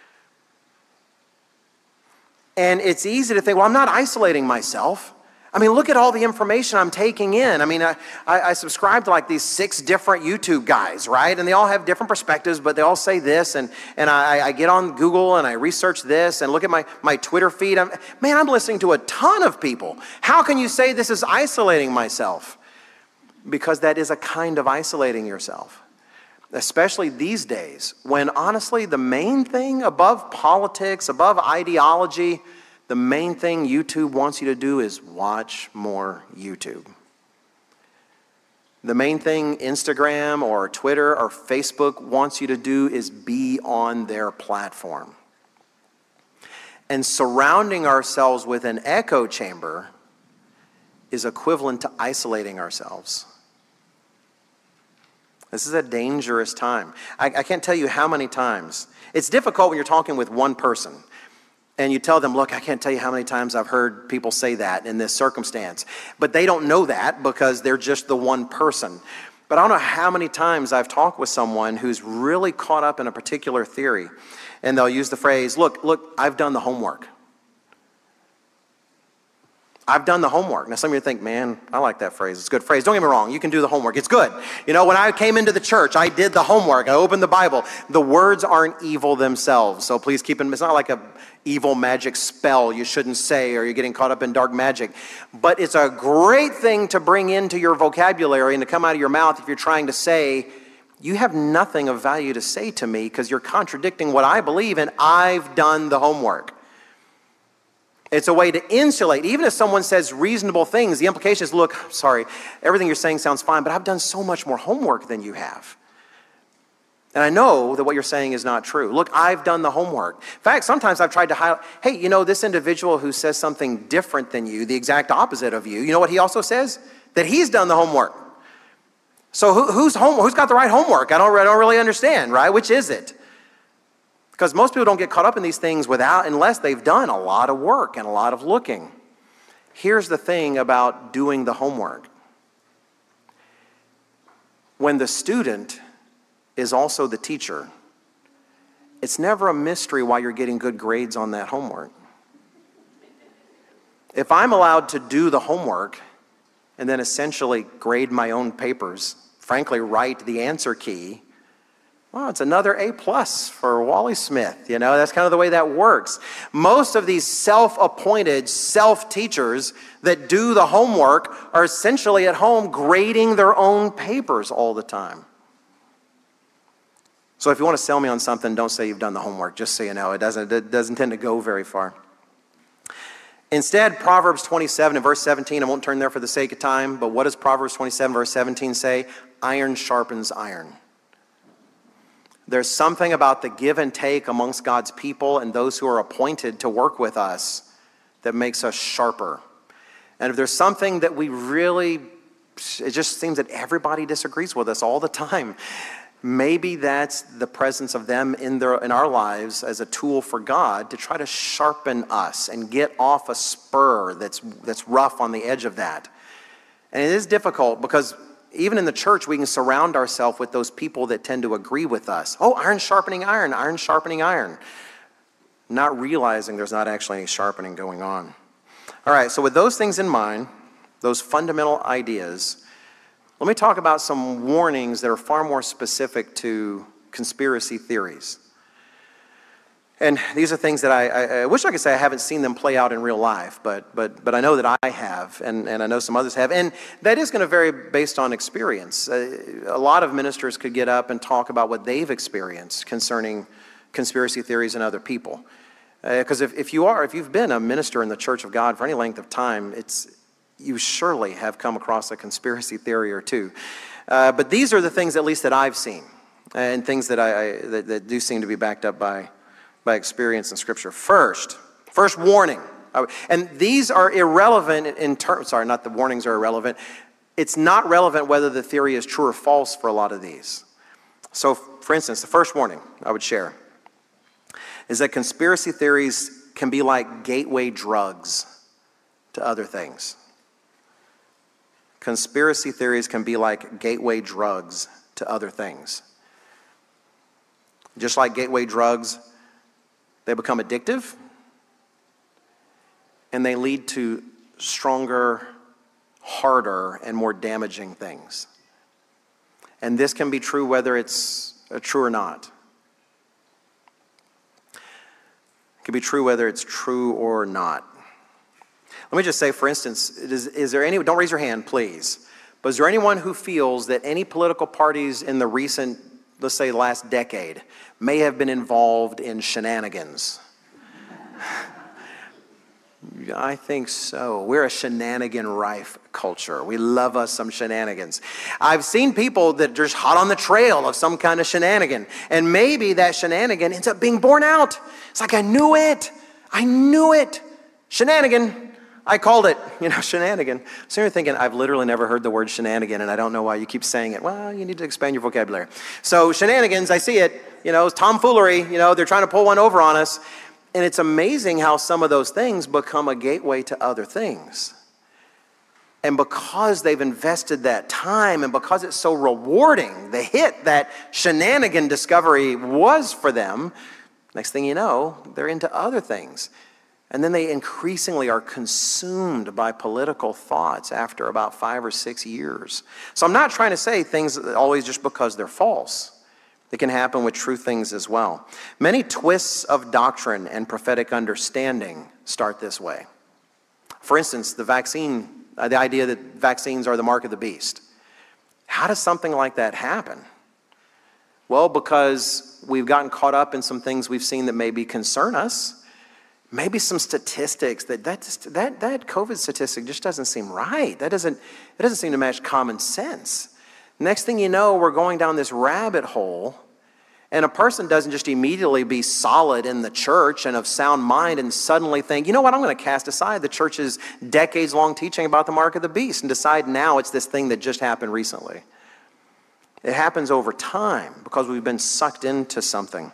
And it's easy to think, well, I'm not isolating myself. I mean, look at all the information I'm taking in. I mean, I, I, I subscribe to like these six different YouTube guys, right? And they all have different perspectives, but they all say this. And, and I, I get on Google and I research this and look at my, my Twitter feed. I'm, man, I'm listening to a ton of people. How can you say this is isolating myself? Because that is a kind of isolating yourself. Especially these days, when honestly, the main thing above politics, above ideology, the main thing YouTube wants you to do is watch more YouTube. The main thing Instagram or Twitter or Facebook wants you to do is be on their platform. And surrounding ourselves with an echo chamber is equivalent to isolating ourselves. This is a dangerous time. I, I can't tell you how many times. It's difficult when you're talking with one person. And you tell them, look, I can't tell you how many times I've heard people say that in this circumstance. But they don't know that because they're just the one person. But I don't know how many times I've talked with someone who's really caught up in a particular theory. And they'll use the phrase, look, look, I've done the homework. I've done the homework. Now, some of you think, man, I like that phrase. It's a good phrase. Don't get me wrong. You can do the homework. It's good. You know, when I came into the church, I did the homework. I opened the Bible. The words aren't evil themselves. So please keep in, it's not like a evil magic spell you shouldn't say or you're getting caught up in dark magic. But it's a great thing to bring into your vocabulary and to come out of your mouth if you're trying to say, you have nothing of value to say to me because you're contradicting what I believe and I've done the homework. It's a way to insulate. Even if someone says reasonable things, the implication is, look, sorry, everything you're saying sounds fine, but I've done so much more homework than you have. And I know that what you're saying is not true. Look, I've done the homework. In fact, sometimes I've tried to highlight, hey, you know, this individual who says something different than you, the exact opposite of you, you know what he also says? That he's done the homework. So who, who's home, who's got the right homework? I don't, I don't really understand, right? Which is it? Because most people don't get caught up in these things without, unless they've done a lot of work and a lot of looking. Here's the thing about doing the homework. When the student is also the teacher, it's never a mystery why you're getting good grades on that homework. If I'm allowed to do the homework and then essentially grade my own papers, frankly, write the answer key, well, it's another A plus for Wally Smith. You know, that's kind of the way that works. Most of these self-appointed self-teachers that do the homework are essentially at home grading their own papers all the time. So if you want to sell me on something, don't say you've done the homework, just so you know. It doesn't, it doesn't tend to go very far. Instead, Proverbs twenty-seven and verse seventeen, I won't turn there for the sake of time, but what does Proverbs twenty-seven verse seventeen say? Iron sharpens iron. There's something about the give and take amongst God's people and those who are appointed to work with us that makes us sharper. And if there's something that we really, it just seems that everybody disagrees with us all the time, maybe that's the presence of them in their in our lives as a tool for God to try to sharpen us and get off a spur that's that's rough on the edge of that. And it is difficult because even in the church, we can surround ourselves with those people that tend to agree with us. Oh, iron sharpening iron, iron sharpening iron. Not realizing there's not actually any sharpening going on. All right, so with those things in mind, those fundamental ideas, let me talk about some warnings that are far more specific to conspiracy theories. And these are things that I, I, I wish I could say I haven't seen them play out in real life, but but but I know that I have, and, and I know some others have. And that is going to vary based on experience. Uh, a lot of ministers could get up and talk about what they've experienced concerning conspiracy theories and other people. Because uh, if, if you are, if you've been a minister in the Church of God for any length of time, it's you surely have come across a conspiracy theory or two. Uh, but these are the things, at least, that I've seen, and things that I, I that, that do seem to be backed up by. by experience in Scripture. First, first warning. And these are irrelevant in terms, sorry, not the warnings are irrelevant. It's not relevant whether the theory is true or false for a lot of these. So, for instance, the first warning I would share is that conspiracy theories can be like gateway drugs to other things. Conspiracy theories can be like gateway drugs to other things. Just like gateway drugs, they become addictive, and they lead to stronger, harder, and more damaging things. And this can be true whether it's uh, true or not. It can be true whether it's true or not. Let me just say, for instance, is, is there any, don't raise your hand, please, but is there anyone who feels that any political parties in the recent, let's say last decade, may have been involved in shenanigans? I think so. We're a shenanigan-rife culture. We love us some shenanigans. I've seen people that are just hot on the trail of some kind of shenanigan, and maybe that shenanigan ends up being borne out. It's like, I knew it. I knew it. Shenanigan. I called it, you know, shenanigan. So you're thinking, I've literally never heard the word shenanigan, and I don't know why you keep saying it. Well, you need to expand your vocabulary. So shenanigans, I see it, you know, it's tomfoolery, you know, they're trying to pull one over on us. And it's amazing how some of those things become a gateway to other things. And because they've invested that time and because it's so rewarding, the hit that shenanigan discovery was for them, next thing you know, they're into other things. And then they increasingly are consumed by political thoughts after about five or six years. So I'm not trying to say things always just because they're false. It can happen with true things as well. Many twists of doctrine and prophetic understanding start this way. For instance, the vaccine, uh, the idea that vaccines are the mark of the beast. How does something like that happen? Well, because we've gotten caught up in some things we've seen that maybe concern us. Maybe some statistics that that, just, that that COVID statistic just doesn't seem right. That doesn't, it doesn't seem to match common sense. Next thing you know, we're going down this rabbit hole, and a person doesn't just immediately be solid in the church and of sound mind and suddenly think, you know what, I'm going to cast aside the church's decades-long teaching about the mark of the beast and decide now it's this thing that just happened recently. It happens over time because we've been sucked into something.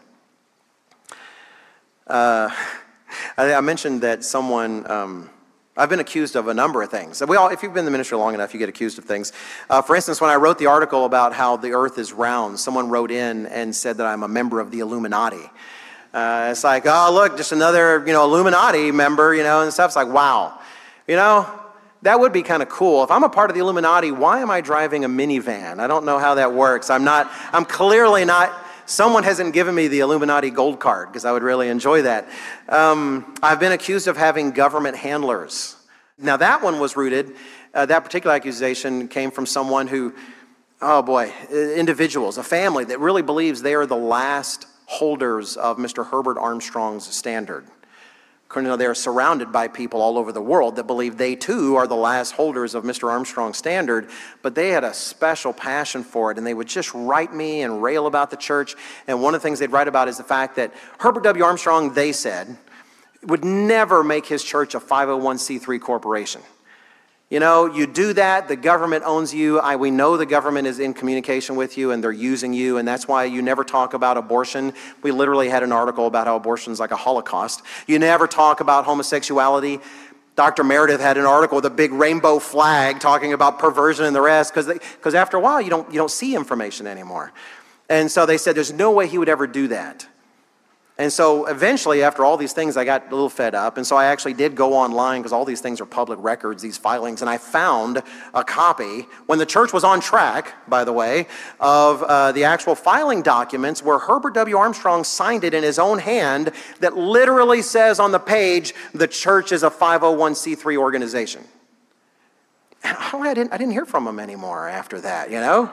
Uh... I mentioned that someone, um, I've been accused of a number of things. We all, if you've been in the ministry long enough, you get accused of things. Uh, for instance, when I wrote the article about how the earth is round, someone wrote in and said that I'm a member of the Illuminati. Uh, it's like, oh, look, just another, you know, Illuminati member, you know, and stuff. It's like, wow. You know, that would be kind of cool. If I'm a part of the Illuminati, why am I driving a minivan? I don't know how that works. I'm not, I'm clearly not... Someone hasn't given me the Illuminati gold card because I would really enjoy that. Um, I've been accused of having government handlers. Now that one was rooted, uh, that particular accusation came from someone who, oh boy, individuals, a family that really believes they are the last holders of Mister Herbert Armstrong's standard. You know, they're surrounded by people all over the world that believe they too are the last holders of Mister Armstrong's standard, but they had a special passion for it, and they would just write me and rail about the church. And one of the things they'd write about is the fact that Herbert W. Armstrong, they said, would never make his church a five oh one c three corporation. You know, you do that, the government owns you. I, we know the government is in communication with you and they're using you, and that's why you never talk about abortion. We literally had an article about how abortion is like a Holocaust. You never talk about homosexuality. Doctor Meredith had an article with a big rainbow flag talking about perversion and the rest, because because after a while you don't you don't see information anymore. And so they said there's no way he would ever do that. And so eventually, after all these things, I got a little fed up. And so I actually did go online, because all these things are public records, these filings. And I found a copy, when the church was on track, by the way, of uh, the actual filing documents where Herbert W. Armstrong signed it in his own hand, that literally says on the page, the church is a five oh one c three organization. And I didn't, I didn't hear from him anymore after that, you know?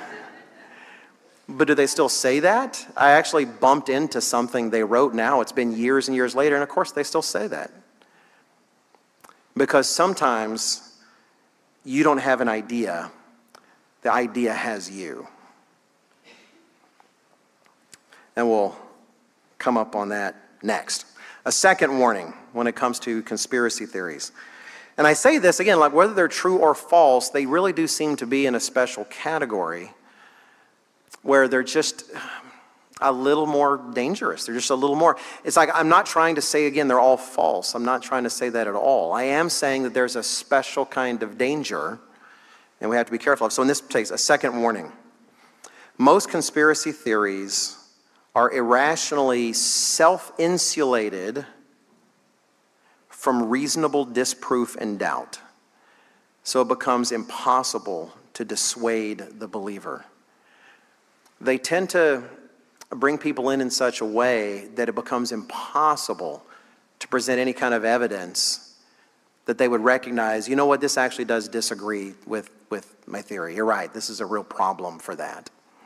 But do they still say that? I actually bumped into something they wrote now. It's been years and years later, and of course they still say that. Because sometimes you don't have an idea. The idea has you. And we'll come up on that next. A second warning when it comes to conspiracy theories. And I say this again, like whether they're true or false, they really do seem to be in a special category where they're just a little more dangerous. They're just a little more. It's like, I'm not trying to say, again, they're all false. I'm not trying to say that at all. I am saying that there's a special kind of danger, and we have to be careful of. So in this case, a second warning. Most conspiracy theories are irrationally self-insulated from reasonable disproof and doubt. So it becomes impossible to dissuade the believer. They tend to bring people in in such a way that it becomes impossible to present any kind of evidence that they would recognize, you know what, this actually does disagree with, with my theory. You're right, this is a real problem for that.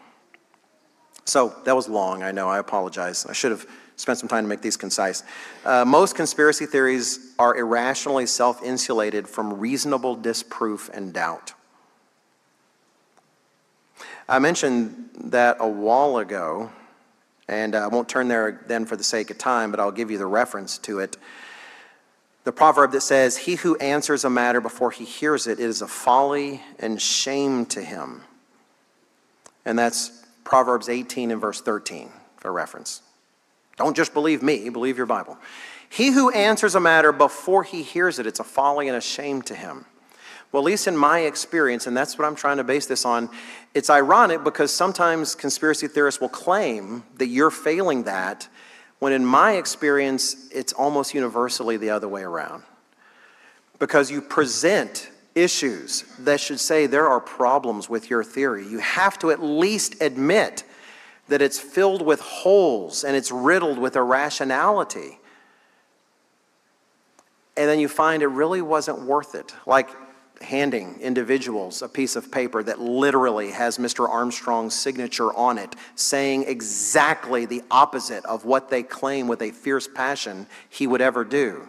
So that was long, I know, I apologize. I should have spent some time to make these concise. Uh, most conspiracy theories are irrationally self-insulated from reasonable disproof and doubt. I mentioned that a while ago, and I won't turn there then for the sake of time, but I'll give you the reference to it. The proverb that says, "He who answers a matter before he hears it, it is a folly and shame to him." And that's Proverbs eighteen and verse thirteen for reference. Don't just believe me, believe your Bible. He who answers a matter before he hears it, it's a folly and a shame to him. Well, at least in my experience, and that's what I'm trying to base this on, it's ironic because sometimes conspiracy theorists will claim that you're failing that when in my experience, it's almost universally the other way around. Because you present issues that should say there are problems with your theory. You have to at least admit that it's filled with holes and it's riddled with irrationality. And then you find it really wasn't worth it. Like handing individuals a piece of paper that literally has Mister Armstrong's signature on it, saying exactly the opposite of what they claim with a fierce passion he would ever do.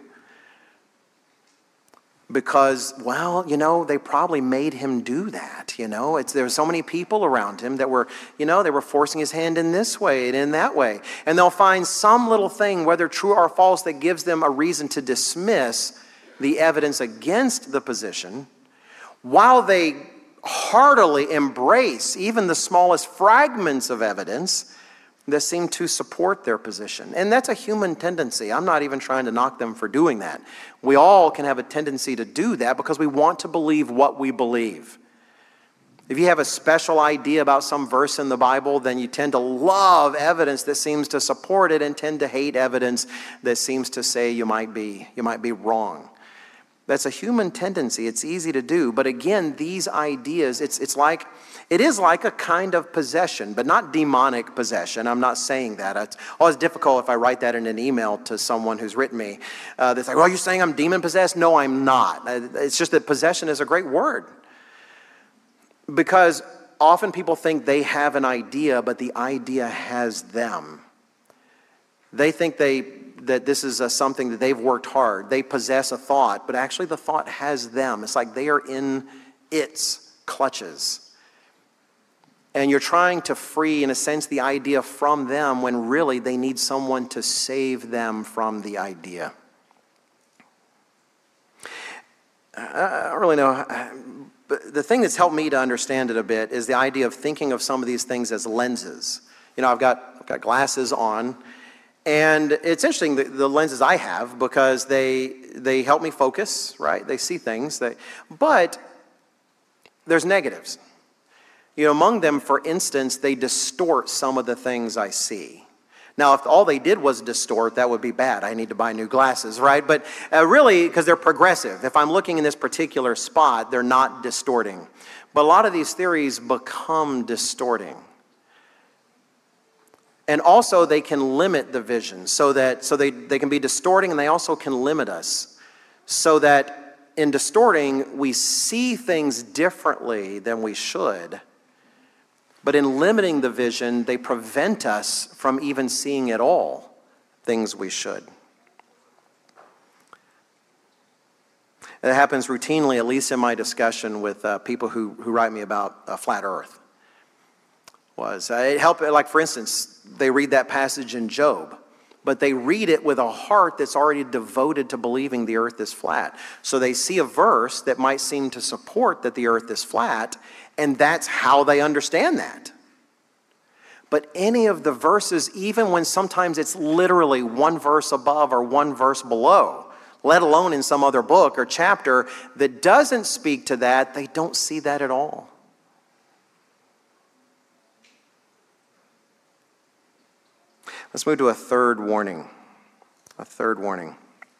Because, well, you know, they probably made him do that, you know. It's, there were so many people around him that were, you know, they were forcing his hand in this way and in that way. And they'll find some little thing, whether true or false, that gives them a reason to dismiss the evidence against the position, while they heartily embrace even the smallest fragments of evidence that seem to support their position. And that's a human tendency. I'm not even trying to knock them for doing that. We all can have a tendency to do that because we want to believe what we believe. If you have a special idea about some verse in the Bible, then you tend to love evidence that seems to support it and tend to hate evidence that seems to say you might be, you might be wrong. That's a human tendency. It's easy to do. But again, these ideas, it's, it's like, it is like a kind of possession, but not demonic possession. I'm not saying that. It's always difficult if I write that in an email to someone who's written me. Uh, they're like, well, you're saying I'm demon-possessed? No, I'm not. It's just that possession is a great word. Because often people think they have an idea, but the idea has them. They think they... that this is a, something that they've worked hard. They possess a thought, but actually the thought has them. It's like they are in its clutches. And you're trying to free, in a sense, the idea from them when really they need someone to save them from the idea. I don't really know. But the thing that's helped me to understand it a bit is the idea of thinking of some of these things as lenses. You know, I've got, I've got glasses on. And it's interesting, the, the lenses I have, because they they help me focus, right? They see things. They, but there's negatives. You know, among them, for instance, they distort some of the things I see. Now, if all they did was distort, that would be bad. I need to buy new glasses, right? But uh, really, because they're progressive. If I'm looking in this particular spot, they're not distorting. But a lot of these theories become distorting. And also they can limit the vision so that so they, they can be distorting, and they also can limit us so that in distorting we see things differently than we should. But in limiting the vision, they prevent us from even seeing at all things we should. It happens routinely, at least in my discussion with uh, people who, who write me about uh, flat earth. Was. Uh, it helped, like for instance, they read that passage in Job, but they read it with a heart that's already devoted to believing the earth is flat. So they see a verse that might seem to support that the earth is flat, and that's how they understand that. But any of the verses, even when sometimes it's literally one verse above or one verse below, let alone in some other book or chapter that doesn't speak to that, they don't see that at all. Let's move to a third warning. A third warning.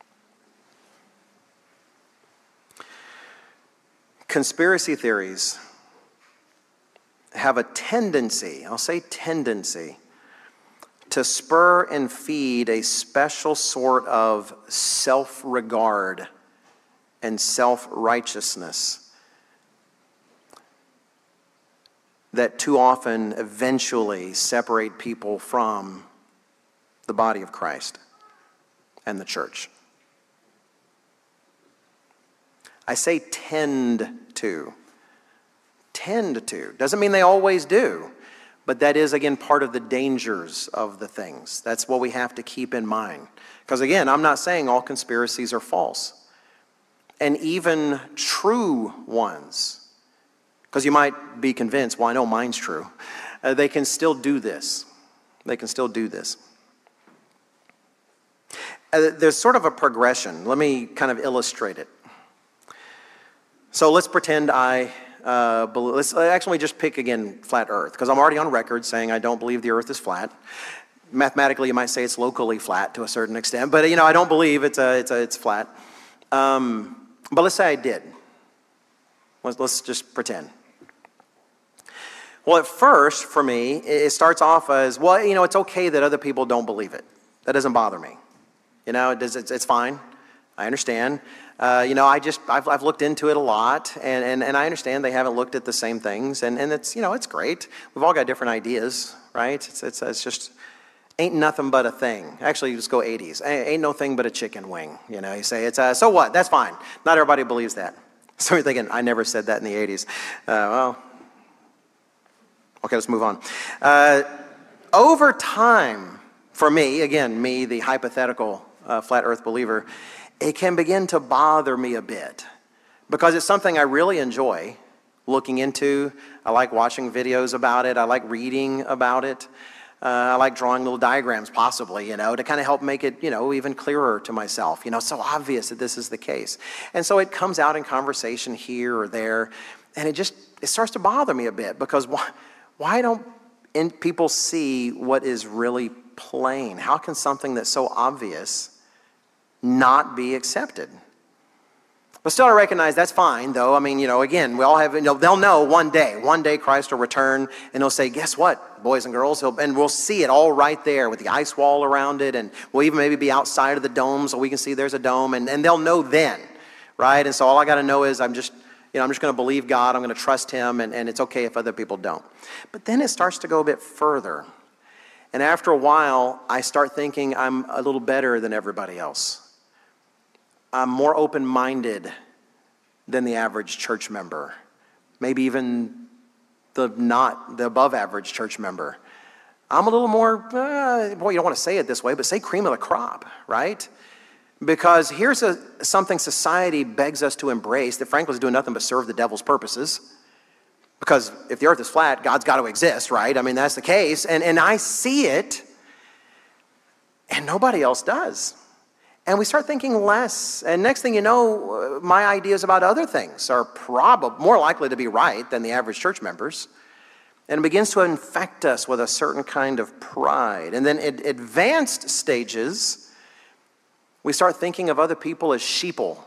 Conspiracy theories have a tendency, I'll say tendency, to spur and feed a special sort of self-regard and self-righteousness that too often eventually separate people from the body of Christ and the church. I say tend to. Tend to. Doesn't mean they always do. But that is, again, part of the dangers of the things. That's what we have to keep in mind. Because, again, I'm not saying all conspiracies are false. And even true ones, because you might be convinced, well, I know mine's true. Uh, they can still do this. They can still do this. Uh, there's sort of a progression. Let me kind of illustrate it. So let's pretend I, uh, believe, let's actually just pick again flat earth, because I'm already on record saying I don't believe the earth is flat. Mathematically, you might say it's locally flat to a certain extent, but you know, I don't believe it's a, it's a, it's flat. Um, but let's say I did. Let's, let's just pretend. Well, at first, for me, it starts off as, well, you know, it's okay that other people don't believe it. That doesn't bother me. You know, it does, it's, it's fine. I understand. Uh, you know, I just, I've, I've looked into it a lot, and, and, and I understand they haven't looked at the same things, and, and it's, you know, it's great. We've all got different ideas, right? It's, it's, it's just, ain't nothing but a thing. Actually, you just go eighties. Ain't no thing but a chicken wing. You know, you say, it's, uh, so what? That's fine. Not everybody believes that. So you're thinking, I never said that in the eighties. Uh, well, okay, let's move on. Uh, over time, for me, again, me, the hypothetical uh, flat earth believer, it can begin to bother me a bit because it's something I really enjoy looking into. I like watching videos about it. I like reading about it. Uh, I like drawing little diagrams, possibly, you know, to kind of help make it, you know, even clearer to myself. You know, it's so obvious that this is the case. And so it comes out in conversation here or there, and it just, it starts to bother me a bit because why, why don't in people see what is really plain? How can something that's so obvious not be accepted? But still, I recognize that's fine, though. I mean, you know, again, we all have, you know, they'll know one day, one day Christ will return, and he'll say, guess what, boys and girls? He'll, and we'll see it all right there with the ice wall around it, and we'll even maybe be outside of the dome so we can see there's a dome, and, and they'll know then, right? And so all I got to know is I'm just, you know, I'm just going to believe God, I'm going to trust him, and, and it's okay if other people don't. But then it starts to go a bit further. And after a while, I start thinking I'm a little better than everybody else. I'm more open-minded than the average church member, maybe even the not the above-average church member. I'm a little more, uh, boy, you don't want to say it this way, but say cream of the crop, right? Because here's a, something society begs us to embrace that frankly is doing nothing but serve the devil's purposes. Because if the earth is flat, God's got to exist, right? I mean, that's the case. And, and I see it, and nobody else does. And we start thinking less. And next thing you know, my ideas about other things are probably more likely to be right than the average church members. And it begins to infect us with a certain kind of pride. And then at advanced stages, we start thinking of other people as sheeple,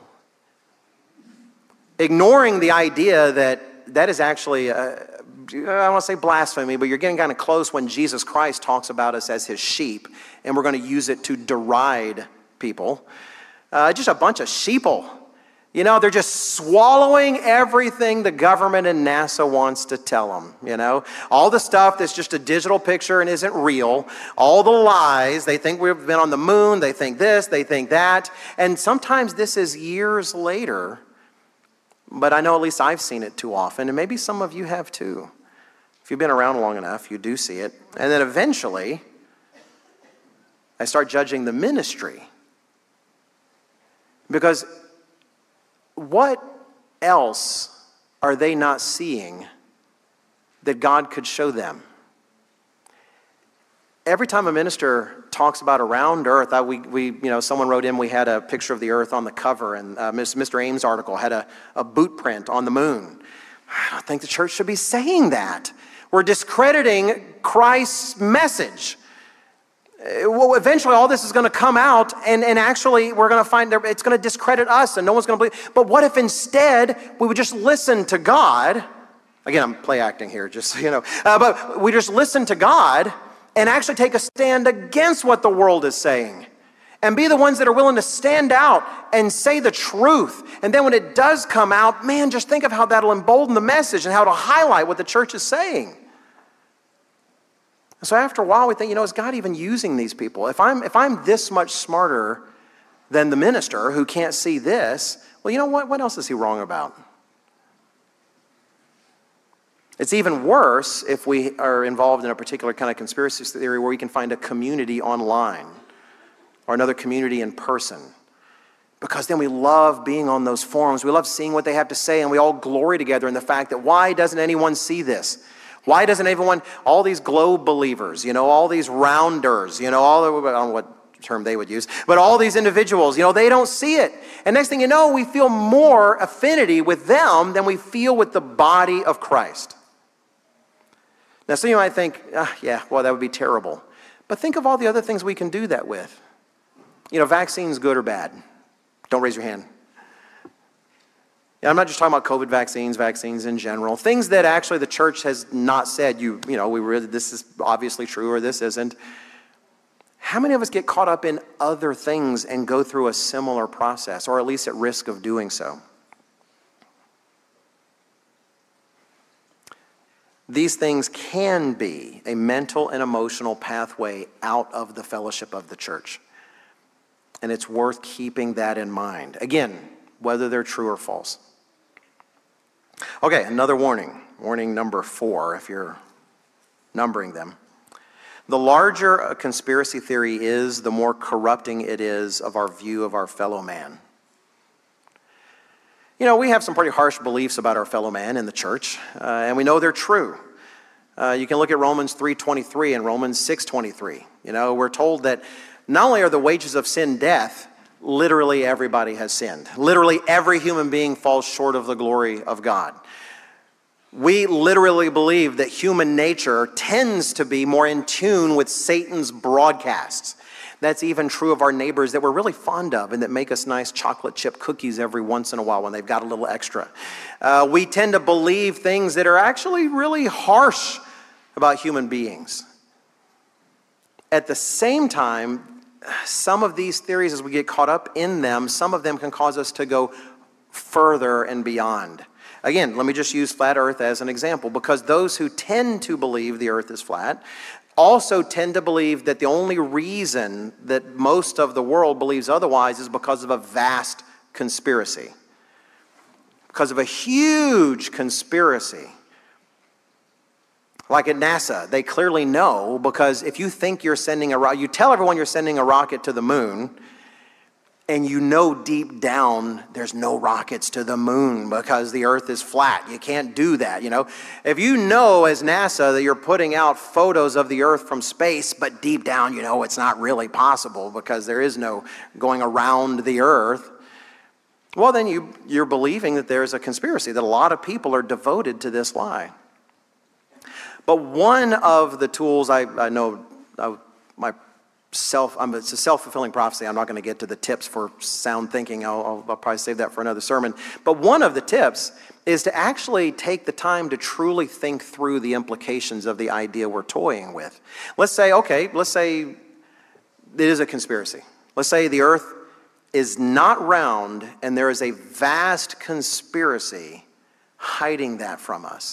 ignoring the idea that that is actually, uh, I don't want to say blasphemy, but you're getting kind of close when Jesus Christ talks about us as his sheep, and we're going to use it to deride people. Uh, just a bunch of sheeple. You know, they're just swallowing everything the government and NASA wants to tell them, you know. All the stuff that's just a digital picture and isn't real. All the lies. They think we've been on the moon. They think this. They think that. And sometimes this is years later. But I know at least I've seen it too often. And maybe some of you have too. If you've been around long enough, you do see it. And then eventually, I start judging the ministry. Because what else are they not seeing that God could show them? Every time a minister talks about a round earth, I, we, we, you know, someone wrote in, we had a picture of the earth on the cover, and uh, Mister Ames' article had a, a boot print on the moon. I don't think the church should be saying that. We're discrediting Christ's message. Well, eventually all this is going to come out, and, and actually we're going to find that it's going to discredit us, and no one's going to believe. But what if instead we would just listen to God? Again, I'm play acting here, just so you know. Uh, but we just listen to God and actually take a stand against what the world is saying. And be the ones that are willing to stand out and say the truth. And then when it does come out, man, just think of how that'll embolden the message and how it'll highlight what the church is saying. So after a while, we think, you know, is God even using these people? If I'm if I'm this much smarter than the minister who can't see this, well, you know what? What else is he wrong about? It's even worse if we are involved in a particular kind of conspiracy theory where we can find a community online or another community in person. Because then we love being on those forums. We love seeing what they have to say, and we all glory together in the fact that why doesn't anyone see this? Why doesn't everyone, all these globe believers, you know, all these rounders, you know, all the, I don't know what term they would use, but all these individuals, you know, they don't see it. And next thing you know, we feel more affinity with them than we feel with the body of Christ. Now, some of you might think, oh, yeah, well, that would be terrible. But think of all the other things we can do that with. You know, vaccines, good or bad? Don't raise your hand. Yeah, I'm not just talking about COVID vaccines, vaccines in general. Things that actually the church has not said, you, you know, we really, this is obviously true or this isn't. How many of us get caught up in other things and go through a similar process, or at least at risk of doing so? These things can be a mental and emotional pathway out of the fellowship of the church. And it's worth keeping that in mind. Again, whether they're true or false. Okay, another warning. Warning number four, if you're numbering them. The larger a conspiracy theory is, the more corrupting it is of our view of our fellow man. You know, we have some pretty harsh beliefs about our fellow man in the church, uh, and we know they're true. Uh, you can look at Romans three twenty-three and Romans six twenty-three. You know, we're told that not only are the wages of sin death, literally everybody has sinned. Literally every human being falls short of the glory of God. We literally believe that human nature tends to be more in tune with Satan's broadcasts. That's even true of our neighbors that we're really fond of and that make us nice chocolate chip cookies every once in a while when they've got a little extra. Uh, we tend to believe things that are actually really harsh about human beings. At the same time, some of these theories, as we get caught up in them, some of them can cause us to go further and beyond. Again, let me just use flat earth as an example, because those who tend to believe the earth is flat also tend to believe that the only reason that most of the world believes otherwise is because of a vast conspiracy. Because of a huge conspiracy. Like at NASA, they clearly know, because if you think you're sending a rocket, you tell everyone you're sending a rocket to the moon, and you know deep down there's no rockets to the moon because the earth is flat. You can't do that, you know. If you know as NASA that you're putting out photos of the earth from space, but deep down you know it's not really possible because there is no going around the earth, well then you, you're believing that there's a conspiracy, that a lot of people are devoted to this lie. But one of the tools, I, I know I, my self, I'm, it's a self-fulfilling prophecy. I'm not going to get to the tips for sound thinking. I'll, I'll, I'll probably save that for another sermon. But one of the tips is to actually take the time to truly think through the implications of the idea we're toying with. Let's say, okay, let's say it is a conspiracy. Let's say the earth is not round and there is a vast conspiracy hiding that from us.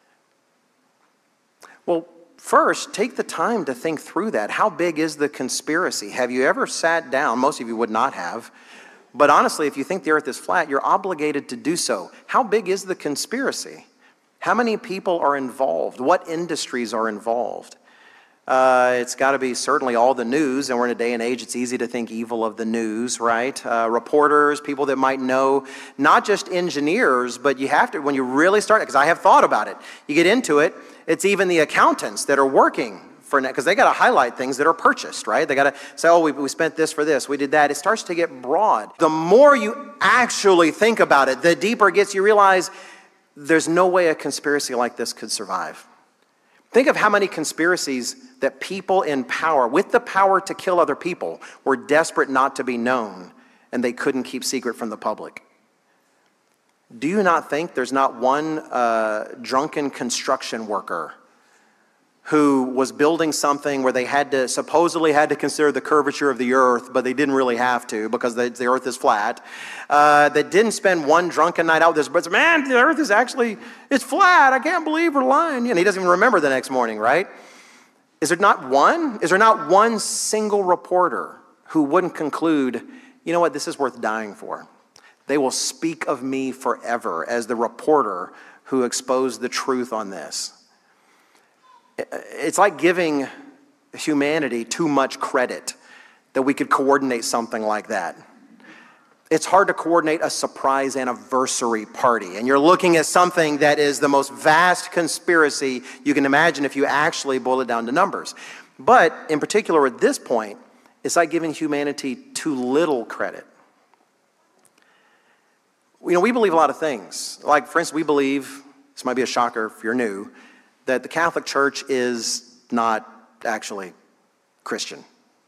Well, first, take the time to think through that. How big is the conspiracy? Have you ever sat down? Most of you would not have. But honestly, if you think the earth is flat, you're obligated to do so. How big is the conspiracy? How many people are involved? What industries are involved? Uh, it's got to be certainly all the news, and we're in a day and age it's easy to think evil of the news, right? Uh, reporters, people that might know, not just engineers, but you have to, when you really start, because I have thought about it, you get into it, it's even the accountants that are working for, because they got to highlight things that are purchased, right? They got to say, oh, we, we spent this for this, we did that. It starts to get broad. The more you actually think about it, the deeper it gets. You realize there's no way a conspiracy like this could survive. Think of how many conspiracies that people in power, with the power to kill other people, were desperate not to be known, and they couldn't keep secret from the public. Do you not think there's not one uh, drunken construction worker who was building something where they had to, supposedly had to consider the curvature of the earth, but they didn't really have to because the, the earth is flat, uh, that didn't spend one drunken night out with this, but man, the earth is actually, it's flat, I can't believe we're lying. And he doesn't even remember the next morning, right? Is there not one? Is there not one single reporter who wouldn't conclude, you know what, this is worth dying for? They will speak of me forever as the reporter who exposed the truth on this. It's like giving humanity too much credit that we could coordinate something like that. It's hard to coordinate a surprise anniversary party, and you're looking at something that is the most vast conspiracy you can imagine if you actually boil it down to numbers. But in particular at this point, it's like giving humanity too little credit. You know, we believe a lot of things. Like, for instance, we believe, this might be a shocker if you're new, that the Catholic Church is not actually Christian.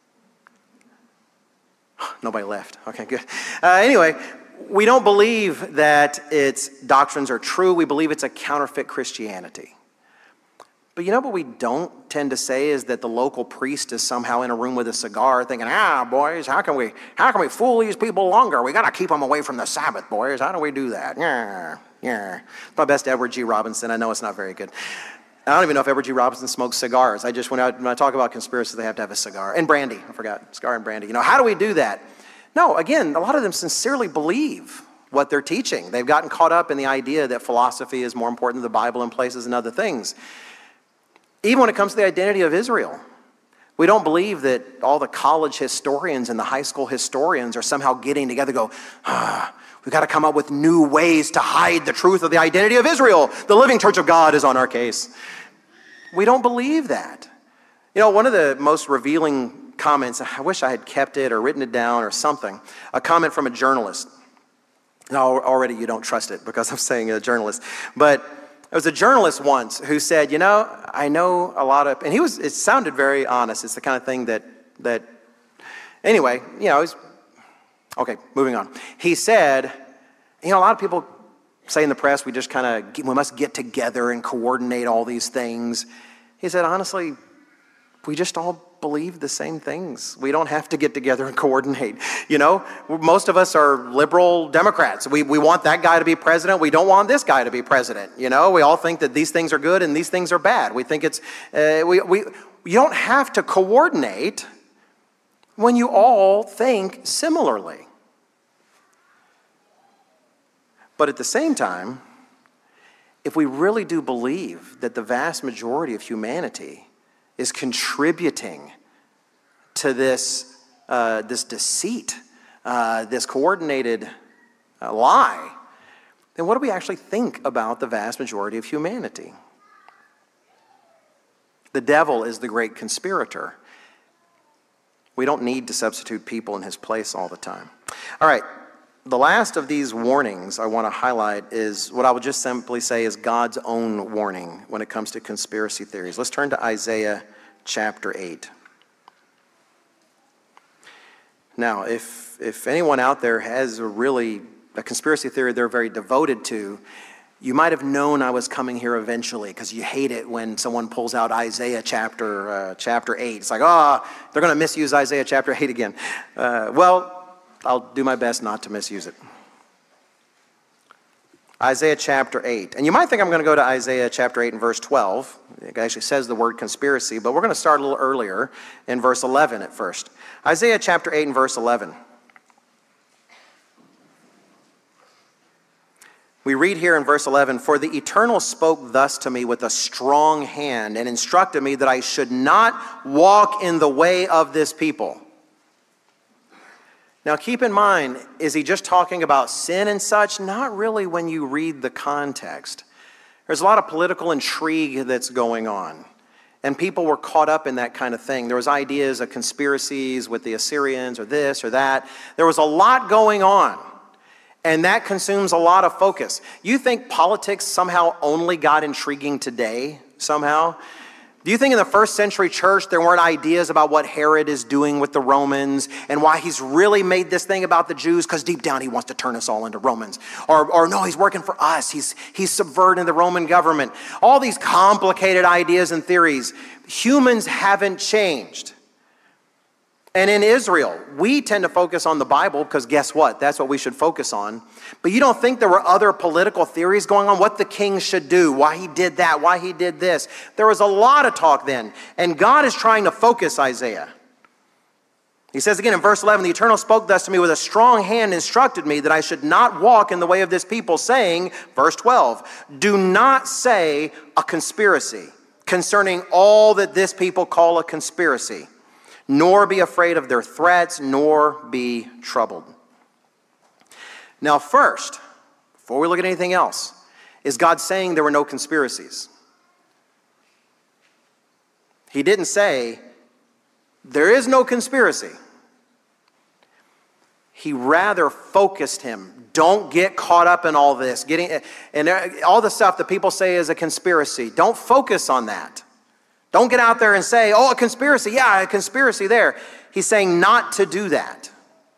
Nobody left. Okay, good. Uh, anyway, we don't believe that its doctrines are true. We believe it's a counterfeit Christianity. But you know what we don't tend to say is that the local priest is somehow in a room with a cigar thinking, ah, boys, how can we how can we fool these people longer? We got to keep them away from the Sabbath, boys. How do we do that? Yeah, yeah. My best Edward G. Robinson. I know it's not very good. I don't even know if Edward G. Robinson smokes cigars. I just, when I, when I talk about conspiracy, they have to have a cigar. And brandy. I forgot. Cigar and brandy. You know, how do we do that? No, again, a lot of them sincerely believe what they're teaching. They've gotten caught up in the idea that philosophy is more important than the Bible in places and other things. Even when it comes to the identity of Israel, we don't believe that all the college historians and the high school historians are somehow getting together and go, ah, we've got to come up with new ways to hide the truth of the identity of Israel. The living church of God is on our case. We don't believe that. You know, one of the most revealing comments, I wish I had kept it or written it down or something, a comment from a journalist. Now, already you don't trust it because I'm saying a journalist, but there was a journalist once who said, you know, I know a lot of, and he was, it sounded very honest. It's the kind of thing that, that, anyway, you know, he's, okay, moving on. He said, you know, a lot of people say in the press, we just kind of, we must get together and coordinate all these things. He said, honestly, we just all believe the same things. We don't have to get together and coordinate. You know, most of us are liberal Democrats. We we want that guy to be president. We don't want this guy to be president. You know, we all think that these things are good and these things are bad. We think it's, uh, we, we, you don't have to coordinate when you all think similarly. But at the same time, if we really do believe that the vast majority of humanity is contributing to this, uh, this deceit, uh, this coordinated uh, lie, then what do we actually think about the vast majority of humanity? The devil is the great conspirator. We don't need to substitute people in his place all the time. All right, the last of these warnings I want to highlight is what I would just simply say is God's own warning when it comes to conspiracy theories. Let's turn to Isaiah chapter eight. Now, if if anyone out there has a really a conspiracy theory they're very devoted to, you might have known I was coming here eventually because you hate it when someone pulls out Isaiah chapter uh, chapter eight. It's like, oh, they're going to misuse Isaiah chapter eight again. Uh, well, I'll do my best not to misuse it. Isaiah chapter eight. And you might think I'm going to go to Isaiah chapter eight and verse twelve. It actually says the word conspiracy, but we're going to start a little earlier in verse eleven at first. Isaiah chapter eight and verse eleven. We read here in verse eleven, "For the Eternal spoke thus to me with a strong hand and instructed me that I should not walk in the way of this people." Now keep in mind, is he just talking about sin and such? Not really when you read the context. There's a lot of political intrigue that's going on. And people were caught up in that kind of thing. There was ideas of conspiracies with the Assyrians or this or that. There was a lot going on. And that consumes a lot of focus. You think politics somehow only got intriguing today, somehow? Do you think in the first century church there weren't ideas about what Herod is doing with the Romans and why he's really made this thing about the Jews? Because deep down he wants to turn us all into Romans. Or, or no, he's working for us. He's, he's subverting the Roman government. All these complicated ideas and theories. Humans haven't changed. And in Israel, we tend to focus on the Bible because guess what? That's what we should focus on. But you don't think there were other political theories going on? What the king should do, why he did that, why he did this. There was a lot of talk then. And God is trying to focus Isaiah. He says again in verse eleven, "The Eternal spoke thus to me with a strong hand, instructed me that I should not walk in the way of this people, saying," verse twelve, "do not say a conspiracy concerning all that this people call a conspiracy. Nor be afraid of their threats, nor be troubled." Now first, before we look at anything else, is God saying there were no conspiracies? He didn't say, there is no conspiracy. He rather focused him. Don't get caught up in all this. Getting and all the stuff that people say is a conspiracy. Don't focus on that. Don't get out there and say, oh, a conspiracy. Yeah, a conspiracy there. He's saying not to do that.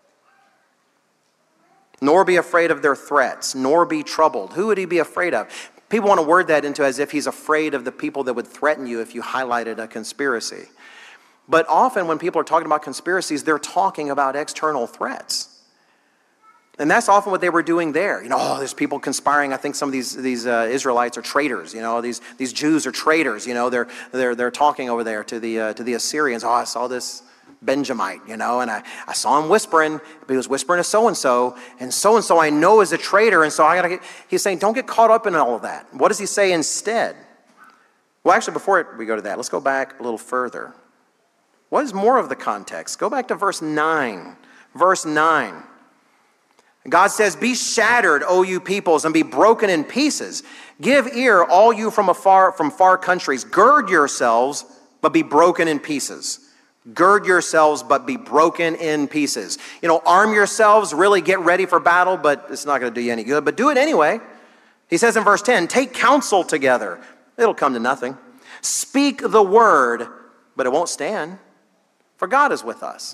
Nor be afraid of their threats, nor be troubled. Who would he be afraid of? People want to word that into as if he's afraid of the people that would threaten you if you highlighted a conspiracy. But often when people are talking about conspiracies, they're talking about external threats. And that's often what they were doing there. You know, oh, there's people conspiring. I think some of these these uh, Israelites are traitors. You know, these these Jews are traitors. You know, they're they're they're talking over there to the uh, to the Assyrians. Oh, I saw this Benjamite, you know, and I, I saw him whispering. He was whispering to so-and-so, and so-and-so I know is a traitor, and so I gotta get, he's saying, don't get caught up in all of that. What does he say instead? Well, actually, before we go to that, let's go back a little further. What is more of the context? Go back to verse nine. Verse nine. God says, be shattered, O you peoples, and be broken in pieces. Give ear, all you from afar, from far countries. Gird yourselves, but be broken in pieces. Gird yourselves, but be broken in pieces. You know, arm yourselves, really get ready for battle, but it's not going to do you any good. But do it anyway. He says in verse ten, take counsel together. It'll come to nothing. Speak the word, but it won't stand, for God is with us.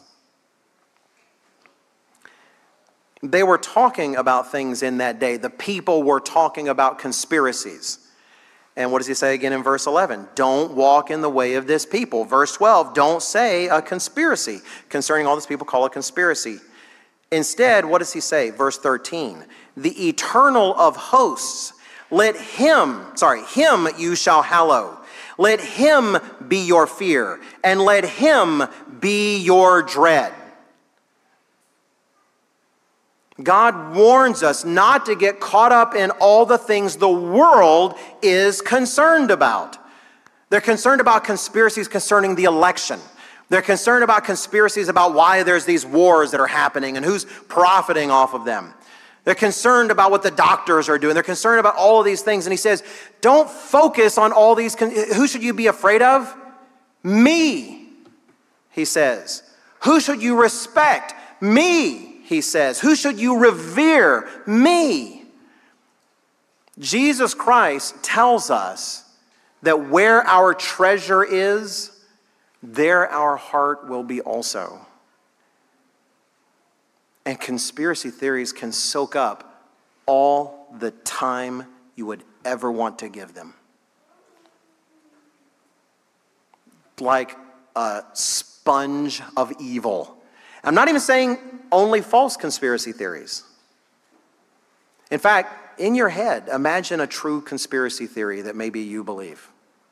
They were talking about things in that day. The people were talking about conspiracies. And what does he say again in verse eleven? Don't walk in the way of this people. Verse twelve, don't say a conspiracy concerning all this people call a conspiracy. Instead, what does he say? Verse thirteen, the eternal of hosts, let him, sorry, him you shall hallow. Let him be your fear, and let him be your dread. God warns us not to get caught up in all the things the world is concerned about. They're concerned about conspiracies concerning the election. They're concerned about conspiracies about why there's these wars that are happening and who's profiting off of them. They're concerned about what the doctors are doing. They're concerned about all of these things. And he says, don't focus on all these. Con- Who should you be afraid of? Me, he says. Who should you respect? Me. He says, who should you revere? Me. Jesus Christ tells us that where our treasure is, there our heart will be also. And conspiracy theories can soak up all the time you would ever want to give them. Like a sponge of evil. I'm not even saying only false conspiracy theories. In fact, in your head, imagine a true conspiracy theory that maybe you believe.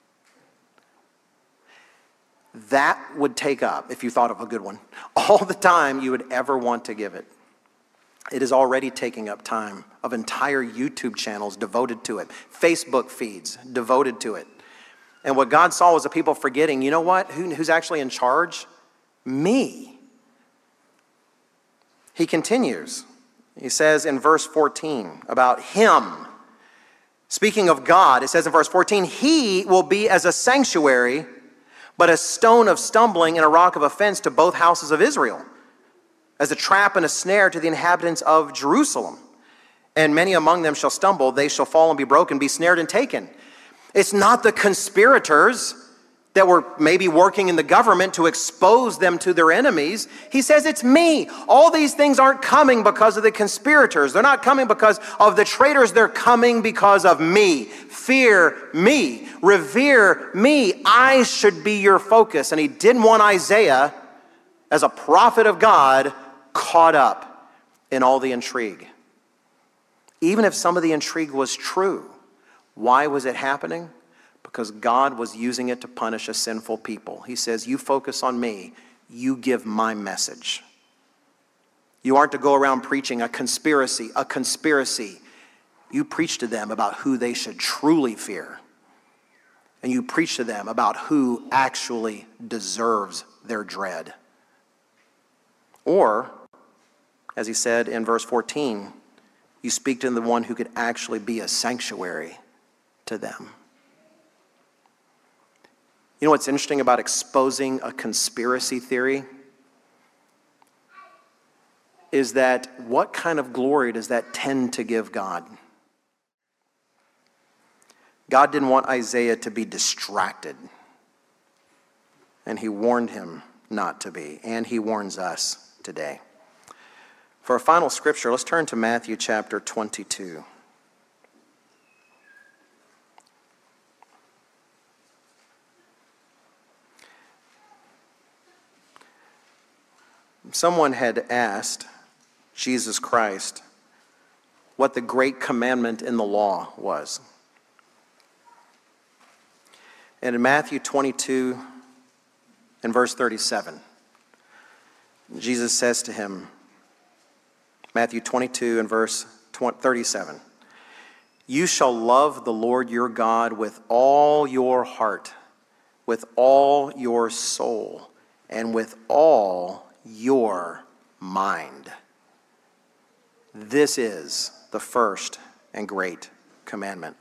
That would take up, if you thought of a good one, all the time you would ever want to give it. It is already taking up time of entire YouTube channels devoted to it, Facebook feeds devoted to it. And what God saw was the people forgetting, you know what? Who, who's actually in charge? Me. He continues. He says in verse fourteen about him. Speaking of God, it says in verse fourteen, he will be as a sanctuary, but a stone of stumbling and a rock of offense to both houses of Israel, as a trap and a snare to the inhabitants of Jerusalem. And many among them shall stumble, they shall fall and be broken, be snared and taken. It's not the conspirators that were maybe working in the government to expose them to their enemies. He says, it's me. All these things aren't coming because of the conspirators. They're not coming because of the traitors. They're coming because of me. Fear me. Revere me. I should be your focus. And he didn't want Isaiah, as a prophet of God, caught up in all the intrigue. Even if some of the intrigue was true, why was it happening? Because God was using it to punish a sinful people. He says, you focus on me, you give my message. You aren't to go around preaching a conspiracy, a conspiracy. You preach to them about who they should truly fear. And you preach to them about who actually deserves their dread. Or, as he said in verse fourteen, you speak to the one who could actually be a sanctuary to them. You know what's interesting about exposing a conspiracy theory? Is that what kind of glory does that tend to give God? God didn't want Isaiah to be distracted and he warned him not to be, and he warns us today. For our final scripture, let's turn to Matthew chapter twenty-two. Someone had asked Jesus Christ what the great commandment in the law was. And in Matthew twenty-two and verse thirty-seven, Jesus says to him, Matthew twenty-two and verse thirty-seven, "You shall love the Lord your God with all your heart, with all your soul, and with all your mind. This is the first and great commandment."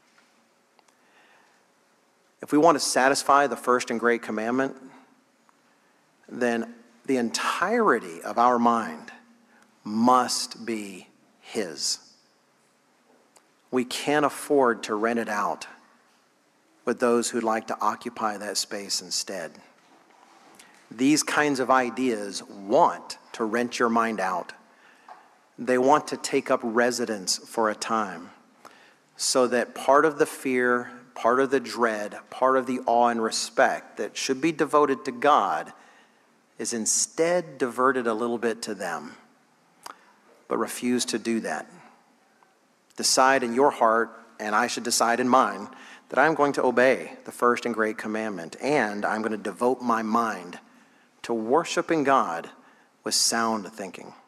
If we want to satisfy the first and great commandment, then the entirety of our mind must be His. We can't afford to rent it out with those who'd like to occupy that space instead. These kinds of ideas want to rent your mind out. They want to take up residence for a time so that part of the fear, part of the dread, part of the awe and respect that should be devoted to God is instead diverted a little bit to them. But refuse to do that. Decide in your heart, and I should decide in mine, that I'm going to obey the first and great commandment, and I'm going to devote my mind to worshiping God with sound thinking.